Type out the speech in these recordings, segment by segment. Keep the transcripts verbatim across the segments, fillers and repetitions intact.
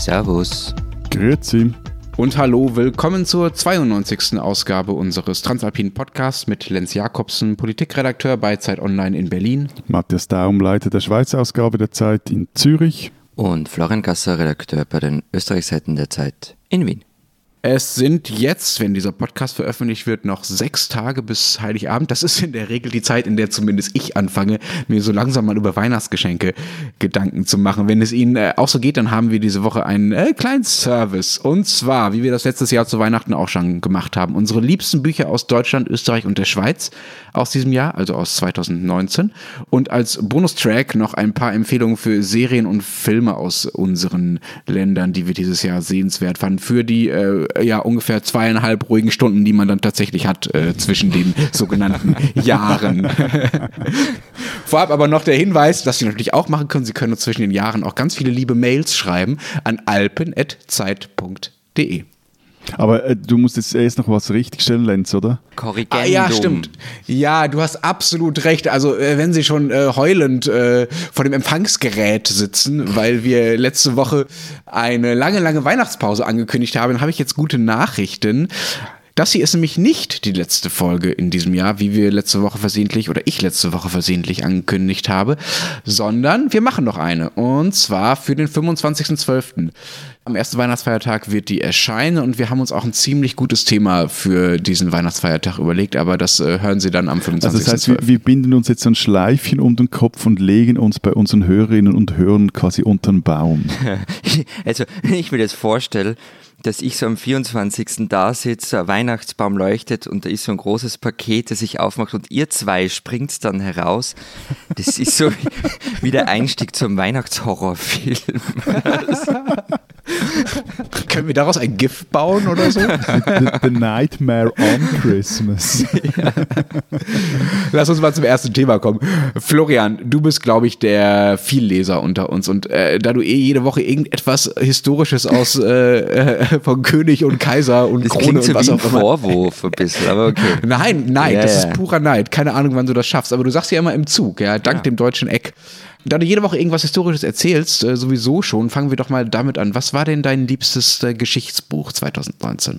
Servus. Grüezi. Und hallo, willkommen zur zweiundneunzigsten Ausgabe unseres Transalpinen Podcasts mit Lenz Jakobsen, Politikredakteur bei Zeit Online in Berlin. Matthias Daum, Leiter der Schweizer Ausgabe der Zeit in Zürich. Und Florian Gasser, Redakteur bei den Österreichseiten der Zeit in Wien. Es sind jetzt, wenn dieser Podcast veröffentlicht wird, noch sechs Tage bis Heiligabend. Das ist in der Regel die Zeit, in der zumindest ich anfange, mir so langsam mal über Weihnachtsgeschenke Gedanken zu machen. Wenn es Ihnen äh, auch so geht, dann haben wir diese Woche einen äh, kleinen Service. Und zwar, wie wir das letztes Jahr zu Weihnachten auch schon gemacht haben, unsere liebsten Bücher aus Deutschland, Österreich und der Schweiz aus diesem Jahr, also aus zweitausendneunzehn. Und als Bonustrack noch ein paar Empfehlungen für Serien und Filme aus unseren Ländern, die wir dieses Jahr sehenswert fanden, für die äh, ja ungefähr zweieinhalb ruhigen Stunden, die man dann tatsächlich hat äh, zwischen den sogenannten Jahren. Vorab aber noch der Hinweis, dass Sie natürlich auch machen können, Sie können uns zwischen den Jahren auch ganz viele liebe Mails schreiben an alpen at zeit punkt de. Aber äh, du musst jetzt erst noch was richtigstellen, Lenz, oder? Korrigendum. Ah, ja, stimmt. Ja, du hast absolut recht. Also äh, wenn Sie schon äh, heulend äh, vor dem Empfangsgerät sitzen, weil wir letzte Woche eine lange, lange Weihnachtspause angekündigt haben, habe ich jetzt gute Nachrichten. Das hier ist nämlich nicht die letzte Folge in diesem Jahr, wie wir letzte Woche versehentlich oder ich letzte Woche versehentlich angekündigt habe, sondern wir machen noch eine und zwar für den fünfundzwanzigsten zwölften Am ersten Weihnachtsfeiertag wird die erscheinen und wir haben uns auch ein ziemlich gutes Thema für diesen Weihnachtsfeiertag überlegt, aber das äh, hören Sie dann am fünfundzwanzigsten Also das heißt, wir, wir binden uns jetzt so ein Schleifchen um den Kopf und legen uns bei unseren Hörerinnen und Hörern quasi unter den Baum. Also, wenn ich mir das vorstelle, dass ich so am vierundzwanzigsten da sitze, ein Weihnachtsbaum leuchtet und da ist so ein großes Paket, das sich aufmacht und ihr zwei springt dann heraus. Das ist so wie der Einstieg zum Weihnachtshorrorfilm. Können wir daraus ein GIF bauen oder so? The, the Nightmare on Christmas. Ja. Lass uns mal zum ersten Thema kommen. Florian, du bist, glaube ich, der Vielleser unter uns und äh, da du eh jede Woche irgendetwas Historisches aus äh, äh, von König und Kaiser und das Krone so und was wie auch immer. Vorwurf ein bisschen, aber okay. Nein, Neid, ja, das ja. ist purer Neid. Keine Ahnung, wann du das schaffst, aber du sagst ja immer im Zug, ja, dank ja. dem deutschen Eck. Da du jede Woche irgendwas Historisches erzählst, äh, sowieso schon, fangen wir doch mal damit an. Was war denn dein liebstes äh, Geschichtsbuch zweitausendneunzehn?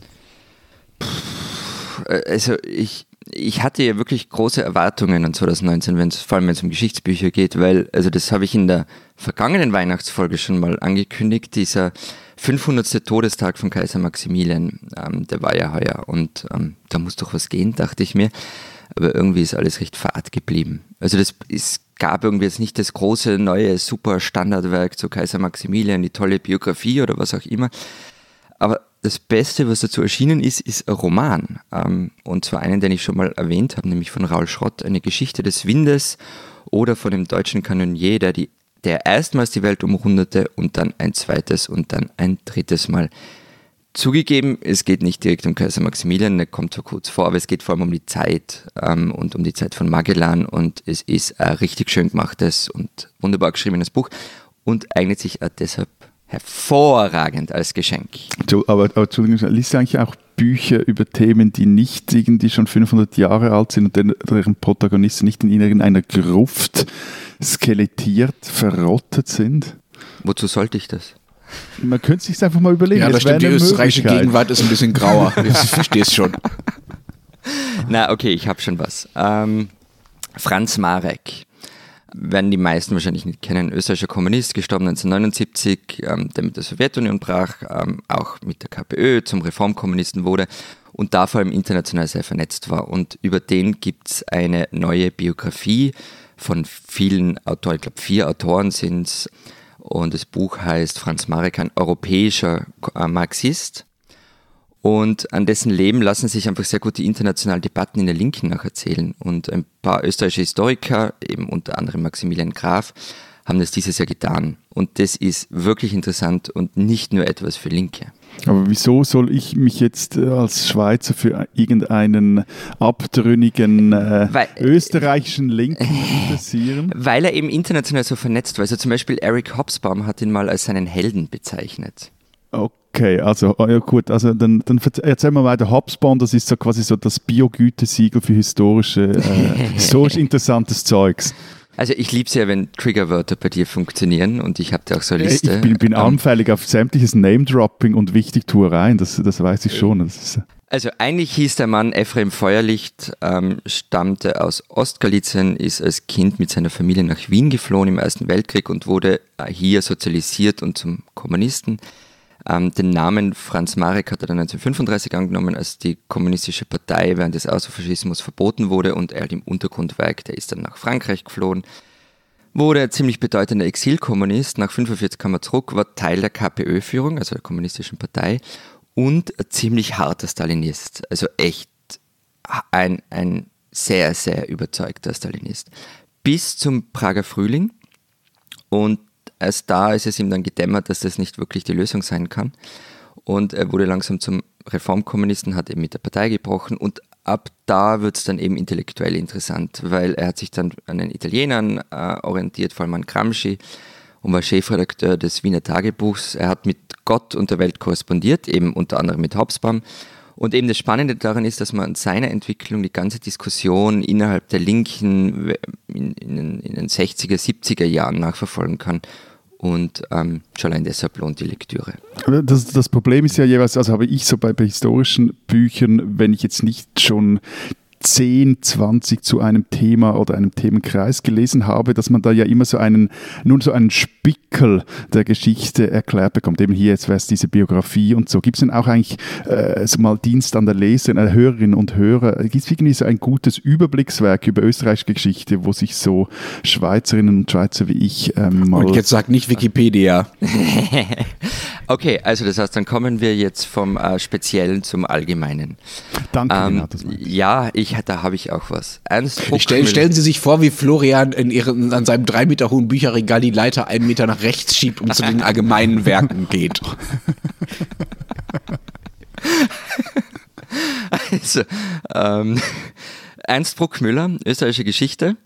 Also ich, ich hatte ja wirklich große Erwartungen an zweitausendneunzehn, wenn's, vor allem wenn es um Geschichtsbücher geht, weil, also das habe ich in der vergangenen Weihnachtsfolge schon mal angekündigt, dieser fünfhundertste Todestag von Kaiser Maximilian, ähm, der war ja heuer und ähm, da muss doch was gehen, dachte ich mir. Aber irgendwie ist alles recht fad geblieben. Also das, es gab irgendwie jetzt nicht das große, neue, super Standardwerk zu Kaiser Maximilian, die tolle Biografie oder was auch immer. Aber das Beste, was dazu erschienen ist, ist ein Roman. Ähm, und zwar einen, den ich schon mal erwähnt habe, nämlich von Raoul Schrott, eine Geschichte des Windes oder von dem deutschen Kanonier, der, die, der erstmals die Welt umrundete und dann ein zweites und dann ein drittes Mal. Zugegeben, es geht nicht direkt um Kaiser Maximilian, der kommt so kurz vor, aber es geht vor allem um die Zeit ähm, und um die Zeit von Magellan und es ist ein richtig schön gemachtes und wunderbar geschriebenes Buch und eignet sich auch deshalb hervorragend als Geschenk. Aber, aber Entschuldigung, liest du eigentlich auch Bücher über Themen, die nicht irgendwie schon fünfhundert Jahre alt sind und deren Protagonisten nicht in irgendeiner Gruft skelettiert, verrottet sind? Wozu sollte ich das? Man könnte es sich einfach mal überlegen. Ja, das stimmt, die österreichische Gegenwart ist ein bisschen grauer. Ich verstehe es schon. Na, okay, ich habe schon was. Ähm, Franz Marek. Werden die meisten wahrscheinlich nicht kennen, österreichischer Kommunist, gestorben neunzehnhundertneunundsiebzig, ähm, der mit der Sowjetunion brach, ähm, auch mit der KPÖ zum Reformkommunisten wurde und da vor allem international sehr vernetzt war. Und über den gibt es eine neue Biografie von vielen Autoren, ich glaube vier Autoren sind es. Und das Buch heißt Franz Marek, ein europäischer Marxist. Und an dessen Leben lassen sich einfach sehr gut die internationalen Debatten in der Linken nacherzählen. Und ein paar österreichische Historiker, eben unter anderem Maximilian Graf, haben das dieses Jahr getan. Und das ist wirklich interessant und nicht nur etwas für Linke. Aber wieso soll ich mich jetzt als Schweizer für irgendeinen abtrünnigen äh, Weil, österreichischen Linken interessieren? Weil er eben international so vernetzt war. Also zum Beispiel Eric Hobsbawm hat ihn mal als seinen Helden bezeichnet. Okay, also ja gut, also dann, dann erzähl mal weiter. Hobsbawm, das ist so quasi so das Biogütesiegel für historische, äh, historisch interessantes Zeugs. Also ich liebe es ja, wenn Triggerwörter bei dir funktionieren und ich habe da auch so eine Liste. Ich bin, bin ähm, anfällig auf sämtliches Name-Dropping und Wichtigtuereien, das, das weiß ich schon. Das ist, Also eigentlich hieß der Mann Ephraim Feuerlicht, ähm, stammte aus Ostgalizien, ist als Kind mit seiner Familie nach Wien geflohen im Ersten Weltkrieg und wurde hier sozialisiert und zum Kommunisten. Ähm, den Namen Franz Marek hat er dann neunzehnhundertfünfunddreißig angenommen, als die kommunistische Partei während des Austrofaschismus verboten wurde und er im Untergrund werkte. Er ist dann nach Frankreich geflohen, wurde ein ziemlich bedeutender Exilkommunist. Nach fünfundvierzig kam er zurück, war Teil der K P Ö-Führung, also der kommunistischen Partei, und ein ziemlich harter Stalinist. Also echt ein, ein sehr, sehr überzeugter Stalinist. Bis zum Prager Frühling. Und erst da ist es ihm dann gedämmert, dass das nicht wirklich die Lösung sein kann. Und er wurde langsam zum Reformkommunisten, hat eben mit der Partei gebrochen. Und ab da wird es dann eben intellektuell interessant, weil er hat sich dann an den Italienern äh, orientiert, vor allem an Gramsci, und war Chefredakteur des Wiener Tagebuchs. Er hat mit Gott und der Welt korrespondiert, eben unter anderem mit Hobsbawm. Und eben das Spannende daran ist, dass man an seiner Entwicklung die ganze Diskussion innerhalb der Linken in, in, in den sechziger, siebziger Jahren nachverfolgen kann. Und ähm, schon allein deshalb lohnt die Lektüre. Das, das Problem ist ja jeweils, also habe ich so bei, bei historischen Büchern, wenn ich jetzt nicht schon zehn, zwanzig zu einem Thema oder einem Themenkreis gelesen habe, dass man da ja immer so einen, nur so einen Spickel der Geschichte erklärt bekommt. Eben hier, jetzt wäre es diese Biografie und so. Gibt es denn auch eigentlich äh, so mal Dienst an der Leserin, äh, Hörerinnen und Hörer? Gibt es irgendwie so ein gutes Überblickswerk über österreichische Geschichte, wo sich so Schweizerinnen und Schweizer wie ich ähm, mal... Und jetzt sagt nicht Wikipedia. Okay, also das heißt, dann kommen wir jetzt vom äh, Speziellen zum Allgemeinen. Danke, ähm, Renat, das meinst du. Ja, ich, da habe ich auch was. Ernst Stell, stellen Sie sich vor, wie Florian in ihren, an seinem drei Meter hohen Bücherregal die Leiter einen Meter nach rechts schiebt und zu den allgemeinen Werken geht. Also, ähm, Ernst Bruckmüller, österreichische Geschichte,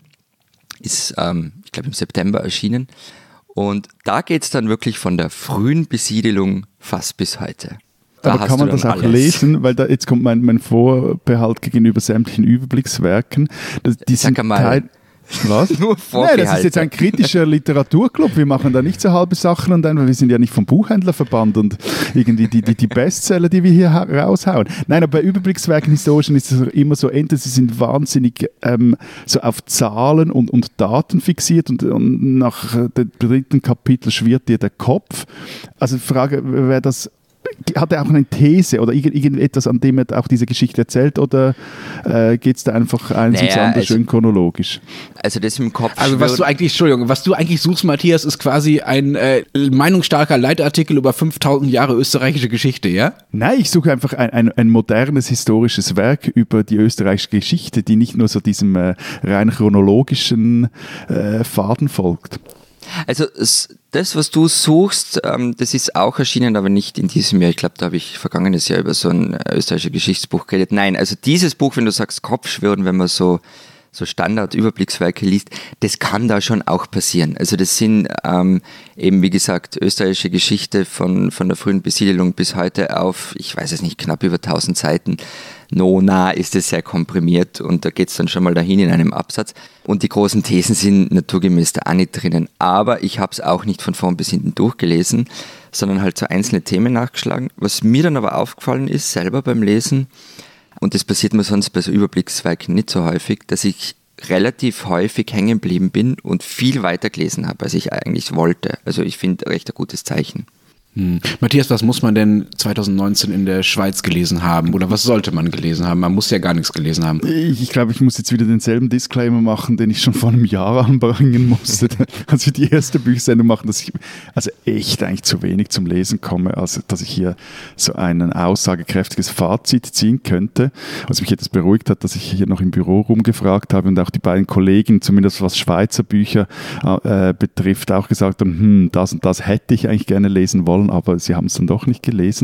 ist, ähm, ich glaube, im September erschienen. Und da geht es dann wirklich von der frühen Besiedelung fast bis heute. Da Aber kann man das auch alles lesen? Weil da jetzt kommt mein, mein Vorbehalt gegenüber sämtlichen Überblickswerken. Das, die Sag sind mal, Teil, was? Nur Nein, das ist jetzt ein kritischer Literaturclub. Wir machen da nicht so halbe Sachen und dann, wir sind ja nicht vom Buchhändlerverband und irgendwie die, die, die Bestseller, die wir hier raushauen. Nein, aber bei Überblickswerken historischen ist es immer so, entweder sie sind wahnsinnig ähm, so auf Zahlen und, und Daten fixiert und, und nach dem dritten Kapitel schwirrt dir der Kopf. Also die Frage, wer das hat er auch eine These oder irgendetwas, an dem er auch diese Geschichte erzählt, oder äh, geht es da einfach eins naja, ins andere also, schön chronologisch? Also das im Kopf. Also was du eigentlich, Entschuldigung, was du eigentlich suchst, Matthias, ist quasi ein äh, meinungsstarker Leitartikel über fünftausend Jahre österreichische Geschichte, ja? Nein, ich suche einfach ein, ein, ein modernes historisches Werk über die österreichische Geschichte, die nicht nur so diesem äh, rein chronologischen äh, Faden folgt. Also das, was du suchst, ähm, das ist auch erschienen, aber nicht in diesem Jahr. Ich glaube, da habe ich vergangenes Jahr über so ein österreichisches Geschichtsbuch geredet. Nein, also dieses Buch, wenn du sagst Kopfschwirren, wenn man so, so Standard-Überblickswerke liest, das kann da schon auch passieren. Also das sind ähm, eben, wie gesagt, österreichische Geschichte von, von der frühen Besiedelung bis heute auf, ich weiß es nicht, knapp über tausend Seiten. No, na, ist es sehr komprimiert und da geht es dann schon mal dahin in einem Absatz. Und die großen Thesen sind naturgemäß da auch nicht drinnen. Aber ich habe es auch nicht von vorn bis hinten durchgelesen, sondern halt so einzelne Themen nachgeschlagen. Was mir dann aber aufgefallen ist, selber beim Lesen, und das passiert mir sonst bei so Überblickswerken nicht so häufig, dass ich relativ häufig hängen geblieben bin und viel weiter gelesen habe, als ich eigentlich wollte. Also ich finde, recht ein gutes Zeichen. Hm. Matthias, was muss man denn zwanzig neunzehn in der Schweiz gelesen haben? Oder was sollte man gelesen haben? Man muss ja gar nichts gelesen haben. Ich, ich glaube, ich muss jetzt wieder denselben Disclaimer machen, den ich schon vor einem Jahr anbringen musste, als wir die erste Büchersendung machen, dass ich also echt eigentlich zu wenig zum Lesen komme, also dass ich hier so ein aussagekräftiges Fazit ziehen könnte. Was mich etwas beruhigt hat, dass ich hier noch im Büro rumgefragt habe und auch die beiden Kollegen, zumindest was Schweizer Bücher äh, betrifft, auch gesagt haben, hm, das und das hätte ich eigentlich gerne lesen wollen, aber sie haben es dann doch nicht gelesen.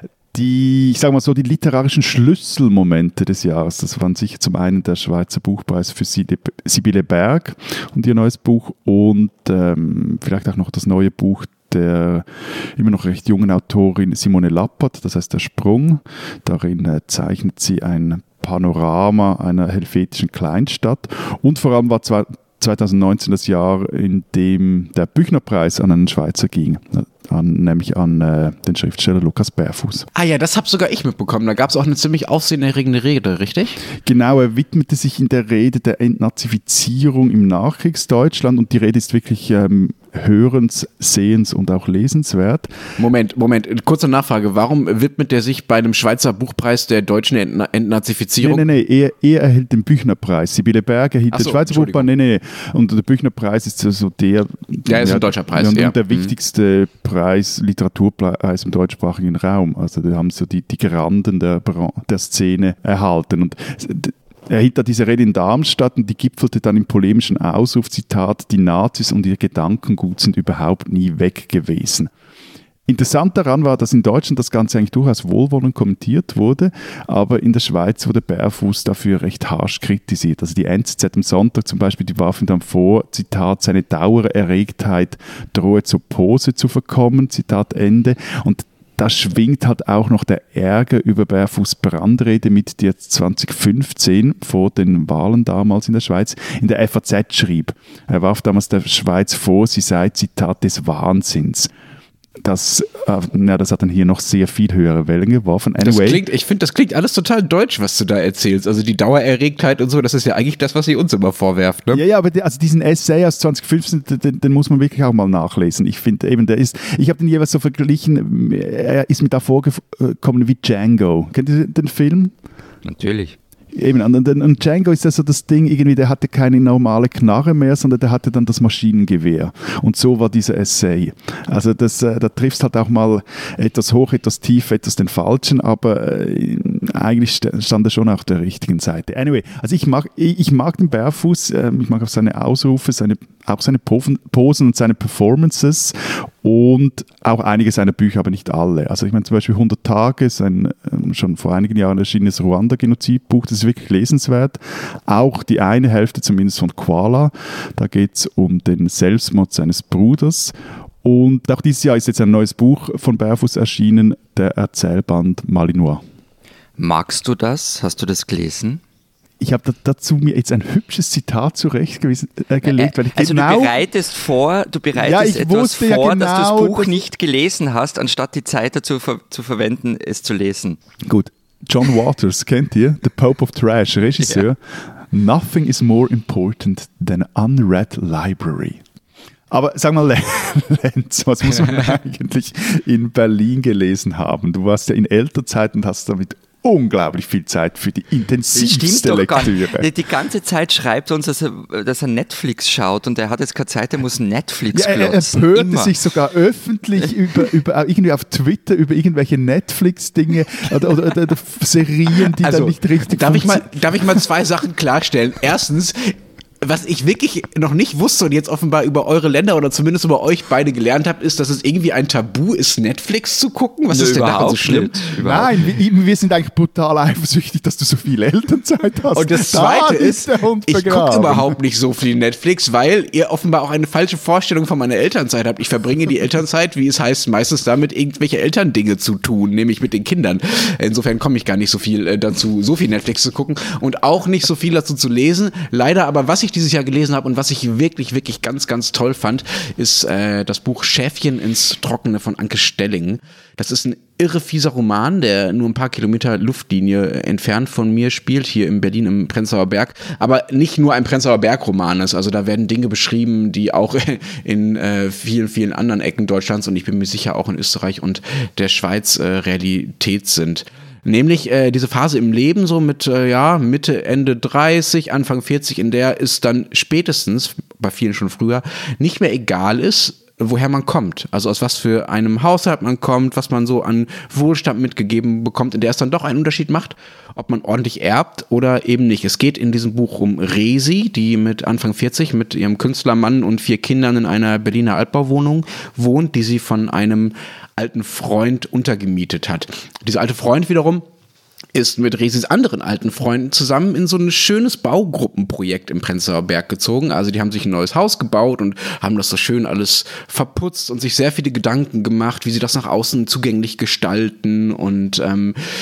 Die, ich sage mal so, die literarischen Schlüsselmomente des Jahres, das waren sicher zum einen der Schweizer Buchpreis für Sibylle Berg und ihr neues Buch und ähm, vielleicht auch noch das neue Buch der immer noch recht jungen Autorin Simone Lappert, das heißt Der Sprung. Darin äh, zeichnet sie ein Panorama einer helvetischen Kleinstadt und vor allem war zwar zweitausendneunzehn das Jahr, in dem der Büchnerpreis an einen Schweizer ging. An, nämlich an äh, den Schriftsteller Lukas Berfuß. Ah ja, das habe sogar ich mitbekommen. Da gab es auch eine ziemlich aufsehenerregende Rede, richtig? Genau, er widmete sich in der Rede der Entnazifizierung im Nachkriegsdeutschland und die Rede ist wirklich ähm, hörens-, sehens- und auch lesenswert. Moment, Moment, kurze Nachfrage. Warum widmet er sich bei einem Schweizer Buchpreis der deutschen Entna- Entnazifizierung? Nein, nein, nein, er, er erhält den Büchnerpreis. Sibylle Berg erhielt Ach so, den Schweizer Buchpreis. Nein, nein, und der Büchnerpreis ist so der... Ja, ist ein deutscher Preis, und ja. der Mhm. wichtigste Preis, Literaturpreis im deutschsprachigen Raum. Also da haben so die, die Granden der, der Szene erhalten. Und er hielt da diese Rede in Darmstadt und die gipfelte dann im polemischen Ausruf, Zitat, die Nazis und ihr Gedankengut sind überhaupt nie weg gewesen. Interessant daran war, dass in Deutschland das Ganze eigentlich durchaus wohlwollend kommentiert wurde, aber in der Schweiz wurde Berfuß dafür recht harsch kritisiert. Also die N Z Z am Sonntag zum Beispiel, die warfen dann vor, Zitat, seine Dauererregtheit drohe zur Pose zu verkommen, Zitat Ende. Und da schwingt halt auch noch der Ärger über Berfuß' Brandrede mit, die jetzt zwanzig fünfzehn vor den Wahlen damals in der Schweiz in der F A Z schrieb. Er warf damals der Schweiz vor, sie sei, Zitat, des Wahnsinns. Das, äh, na, das hat dann hier noch sehr viel höhere Wellen geworfen. Anyway. Das klingt, ich finde, das klingt alles total deutsch, was du da erzählst. Also die Dauererregtheit und so, das ist ja eigentlich das, was sie uns immer vorwerft. Ne? Ja, ja, aber die, also diesen Essay aus zwanzig fünfzehn, den, den muss man wirklich auch mal nachlesen. Ich finde eben, der ist, ich habe den jeweils so verglichen, er ist mir da vorgekommen wie Django. Kennt ihr den Film? Natürlich. Eben, und, und Django ist ja so das Ding, irgendwie, der hatte keine normale Knarre mehr, sondern der hatte dann das Maschinengewehr. Und so war dieser Essay. Also das, äh, da triffst halt auch mal etwas hoch, etwas tief, etwas den Falschen, aber äh, eigentlich stand er schon auf der richtigen Seite. Anyway, also ich mag, ich, ich mag den Berfuß, äh, ich mag auch seine Ausrufe, seine, auch seine Posen und seine Performances und auch einige seiner Bücher, aber nicht alle. Also ich meine zum Beispiel hundert Tage, sein ähm, schon vor einigen Jahren erschienenes Ruanda-Genozidbuch, das ist wirklich lesenswert. Auch die eine Hälfte zumindest von Koala, da geht es um den Selbstmord seines Bruders. Und auch dieses Jahr ist jetzt ein neues Buch von Berfuß erschienen, der Erzählband Malinois. Magst du das? Hast du das gelesen? Ich habe dazu mir jetzt ein hübsches Zitat zurechtgelegt, äh, weil ich also genau... du bereitest vor, du bereitest ja, ich etwas wusste vor, ja genau, dass du das Buch dass nicht gelesen hast, anstatt die Zeit dazu ver- zu verwenden, es zu lesen. Gut. John Waters, kennt ihr? The Pope of Trash, Regisseur. Ja. Nothing is more important than an unread library. Aber sag mal, Lenz, was muss man eigentlich in Berlin gelesen haben? Du warst ja in Elternzeit und hast damit unglaublich viel Zeit für die intensivste Lektüre. Die, die ganze Zeit schreibt uns, dass er, dass er Netflix schaut und er hat jetzt keine Zeit, er muss Netflix ja, er glotzen. Er empörte Immer. sich sogar öffentlich über, über irgendwie auf Twitter über irgendwelche Netflix-Dinge oder, oder, oder, oder Serien, die also, dann nicht richtig darf ich mal, darf ich mal zwei Sachen klarstellen? Erstens, was ich wirklich noch nicht wusste und jetzt offenbar über eure Länder oder zumindest über euch beide gelernt habe, ist, dass es irgendwie ein Tabu ist, Netflix zu gucken. Was Nö, ist denn daran so schlimm? Nicht, Nein, wir, wir sind eigentlich brutal eifersüchtig, dass du so viel Elternzeit hast. Und das Da Zweite ist, der Hund ich gucke begraben. überhaupt nicht so viel Netflix, weil ihr offenbar auch eine falsche Vorstellung von meiner Elternzeit habt. Ich verbringe die Elternzeit, wie es heißt, meistens damit, irgendwelche Elterndinge zu tun, nämlich mit den Kindern. Insofern komme ich gar nicht so viel äh, dazu, so viel Netflix zu gucken und auch nicht so viel dazu zu lesen. Leider aber, was ich dieses Jahr gelesen habe und was ich wirklich, wirklich ganz, ganz toll fand, ist äh, das Buch Schäfchen ins Trockene von Anke Stelling. Das ist ein irre fieser Roman, der nur ein paar Kilometer Luftlinie entfernt von mir spielt, hier in Berlin im Prenzlauer Berg, aber nicht nur ein Prenzlauer Berg-Roman ist. Also da werden Dinge beschrieben, die auch in äh, vielen, vielen anderen Ecken Deutschlands und ich bin mir sicher auch in Österreich und der Schweiz äh, Realität sind. Nämlich äh, diese Phase im Leben so mit äh, ja, Mitte, Ende dreißig, Anfang vierzig, in der es dann spätestens, bei vielen schon früher, nicht mehr egal ist, woher man kommt. Also aus was für einem Haushalt man kommt, was man so an Wohlstand mitgegeben bekommt, in der es dann doch einen Unterschied macht, ob man ordentlich erbt oder eben nicht. Es geht in diesem Buch um Resi, die mit Anfang vierzig mit ihrem Künstlermann und vier Kindern in einer Berliner Altbauwohnung wohnt, die sie von einem alten Freund untergemietet hat. Dieser alte Freund wiederum ist mit Resis anderen alten Freunden zusammen in so ein schönes Baugruppenprojekt im Prenzlauer Berg gezogen. Also die haben sich ein neues Haus gebaut und haben das so schön alles verputzt und sich sehr viele Gedanken gemacht, wie sie das nach außen zugänglich gestalten und ähm,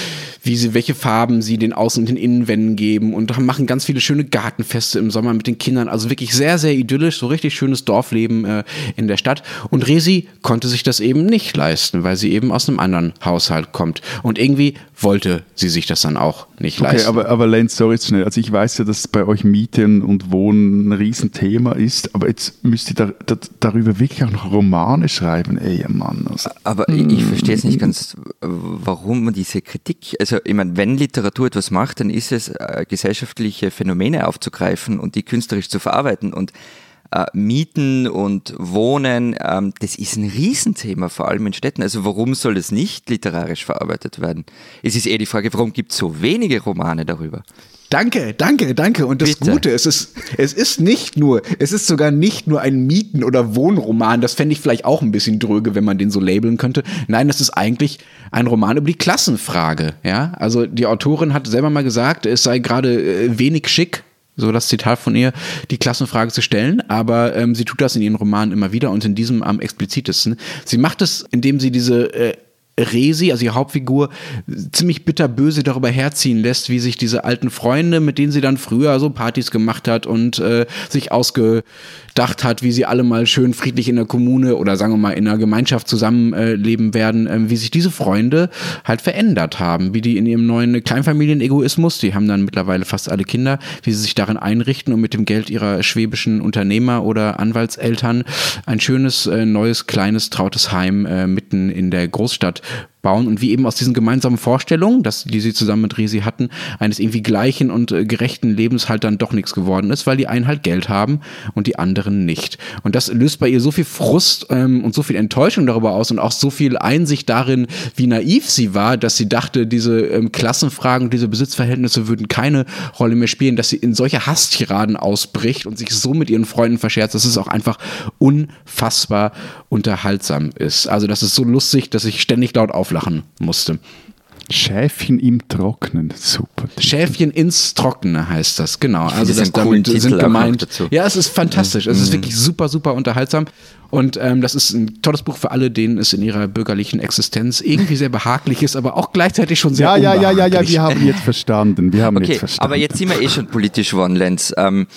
wie sie, welche Farben sie den Außen- und den Innenwänden geben und machen ganz viele schöne Gartenfeste im Sommer mit den Kindern. Also wirklich sehr, sehr idyllisch, so richtig schönes Dorfleben äh, in der Stadt. Und Resi konnte sich das eben nicht leisten, weil sie eben aus einem anderen Haushalt kommt. Und irgendwie wollte sie sich das dann auch nicht okay, leisten. Aber, aber Lenz, sorry jetzt schnell. Also ich weiß ja, dass bei euch Mieten und Wohnen ein Riesenthema ist, aber jetzt müsst ihr da, da, darüber wirklich auch noch Romane schreiben, ey Mann. Also, aber ich, ich verstehe jetzt nicht ganz, warum man diese Kritik, also ich meine, wenn Literatur etwas macht, dann ist es, äh, gesellschaftliche Phänomene aufzugreifen und die künstlerisch zu verarbeiten und äh, Mieten und Wohnen, ähm, das ist ein Riesenthema, vor allem in Städten. Also warum soll das nicht literarisch verarbeitet werden? Es ist eher die Frage, warum gibt es so wenige Romane darüber? Danke, danke, danke. Und das Bitte. Gute, es ist, es ist nicht nur, es ist sogar nicht nur ein Mieten- oder Wohnroman. Das fände ich vielleicht auch ein bisschen dröge, wenn man den so labeln könnte. Nein, das ist eigentlich ein Roman über die Klassenfrage. Ja, also die Autorin hat selber mal gesagt, es sei gerade äh, wenig schick, so das Zitat von ihr, die Klassenfrage zu stellen, aber ähm, sie tut das in ihren Romanen immer wieder und in diesem am explizitesten. Sie macht es, indem sie diese äh, Resi, also die Hauptfigur, ziemlich bitterböse darüber herziehen lässt, wie sich diese alten Freunde, mit denen sie dann früher so Partys gemacht hat und äh, sich ausgedacht hat, wie sie alle mal schön friedlich in der Kommune oder sagen wir mal in einer Gemeinschaft zusammenleben äh, werden, äh, wie sich diese Freunde halt verändert haben, wie die in ihrem neuen Kleinfamilienegoismus, die haben dann mittlerweile fast alle Kinder, wie sie sich darin einrichten und mit dem Geld ihrer schwäbischen Unternehmer oder Anwaltseltern ein schönes, äh, neues, kleines, trautes Heim äh, mitten in der Großstadt bauen und wie eben aus diesen gemeinsamen Vorstellungen, das, die sie zusammen mit Resi hatten, eines irgendwie gleichen und äh, gerechten Lebens halt dann doch nichts geworden ist, weil die einen halt Geld haben und die anderen nicht. Und das löst bei ihr so viel Frust ähm, und so viel Enttäuschung darüber aus und auch so viel Einsicht darin, wie naiv sie war, dass sie dachte, diese ähm, Klassenfragen, diese Besitzverhältnisse würden keine Rolle mehr spielen, dass sie in solche Hasstiraden ausbricht und sich so mit ihren Freunden verscherzt, dass es auch einfach unfassbar unterhaltsam ist. Also das ist so lustig, dass ich ständig laut auflachen musste. Schäfchen im Trocknen, super. Schäfchen ins Trockene heißt das, genau. Also das das damit Titel sind gemeint. dazu. Ja, es ist fantastisch. Es ist wirklich super, super unterhaltsam. Und ähm, das ist ein tolles Buch für alle, denen es in ihrer bürgerlichen Existenz irgendwie sehr behaglich ist, aber auch gleichzeitig schon sehr Ja, ja, ja, unbehaglich. ja, ja, wir haben jetzt verstanden. Wir haben Okay, jetzt verstanden. aber jetzt sind wir eh schon politisch geworden, Lenz. Ähm,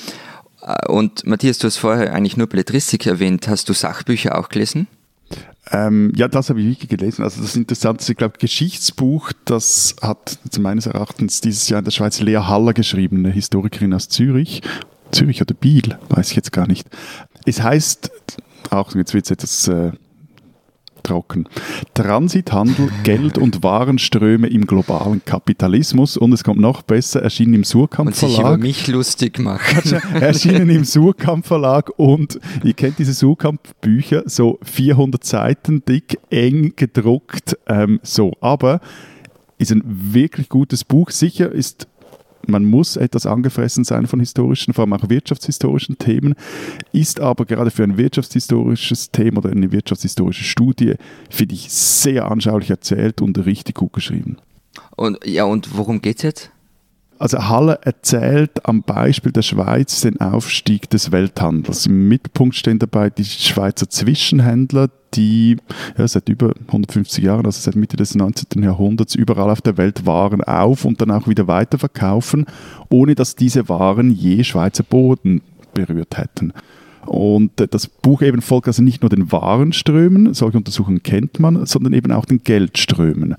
und Matthias, du hast vorher eigentlich nur Belletristik erwähnt. Hast du Sachbücher auch gelesen? Ähm, ja, das habe ich wirklich gelesen. Also das Interessante ist, ich glaube, Geschichtsbuch, das hat meines Erachtens dieses Jahr in der Schweiz Lea Haller geschrieben, eine Historikerin aus Zürich. Zürich oder Biel, weiß ich jetzt gar nicht. Es heißt, auch jetzt wird es etwas äh, trocken, Transithandel, Geld- und Warenströme im globalen Kapitalismus, und es kommt noch besser, erschienen im Surkamp Und sich Verlag. über mich lustig machen. Erschienen im Surkamp Verlag, und ihr kennt diese Surkamp Bücher, so vierhundert Seiten dick, eng gedruckt, ähm, so, aber ist ein wirklich gutes Buch. Sicher ist, man muss etwas angefressen sein von historischen, vor allem auch wirtschaftshistorischen Themen, ist aber gerade für ein wirtschaftshistorisches Thema oder eine wirtschaftshistorische Studie, finde ich, sehr anschaulich erzählt und richtig gut geschrieben. Und, ja, und worum geht's jetzt? Also Haller erzählt am Beispiel der Schweiz den Aufstieg des Welthandels. Im Mittelpunkt stehen dabei die Schweizer Zwischenhändler, die ja, seit über hundertfünfzig Jahren, also seit Mitte des neunzehnten Jahrhunderts, überall auf der Welt Waren auf und dann auch wieder weiterverkaufen, ohne dass diese Waren je Schweizer Boden berührt hätten. Und das Buch eben folgt also nicht nur den Warenströmen, solche Untersuchungen kennt man, sondern eben auch den Geldströmen.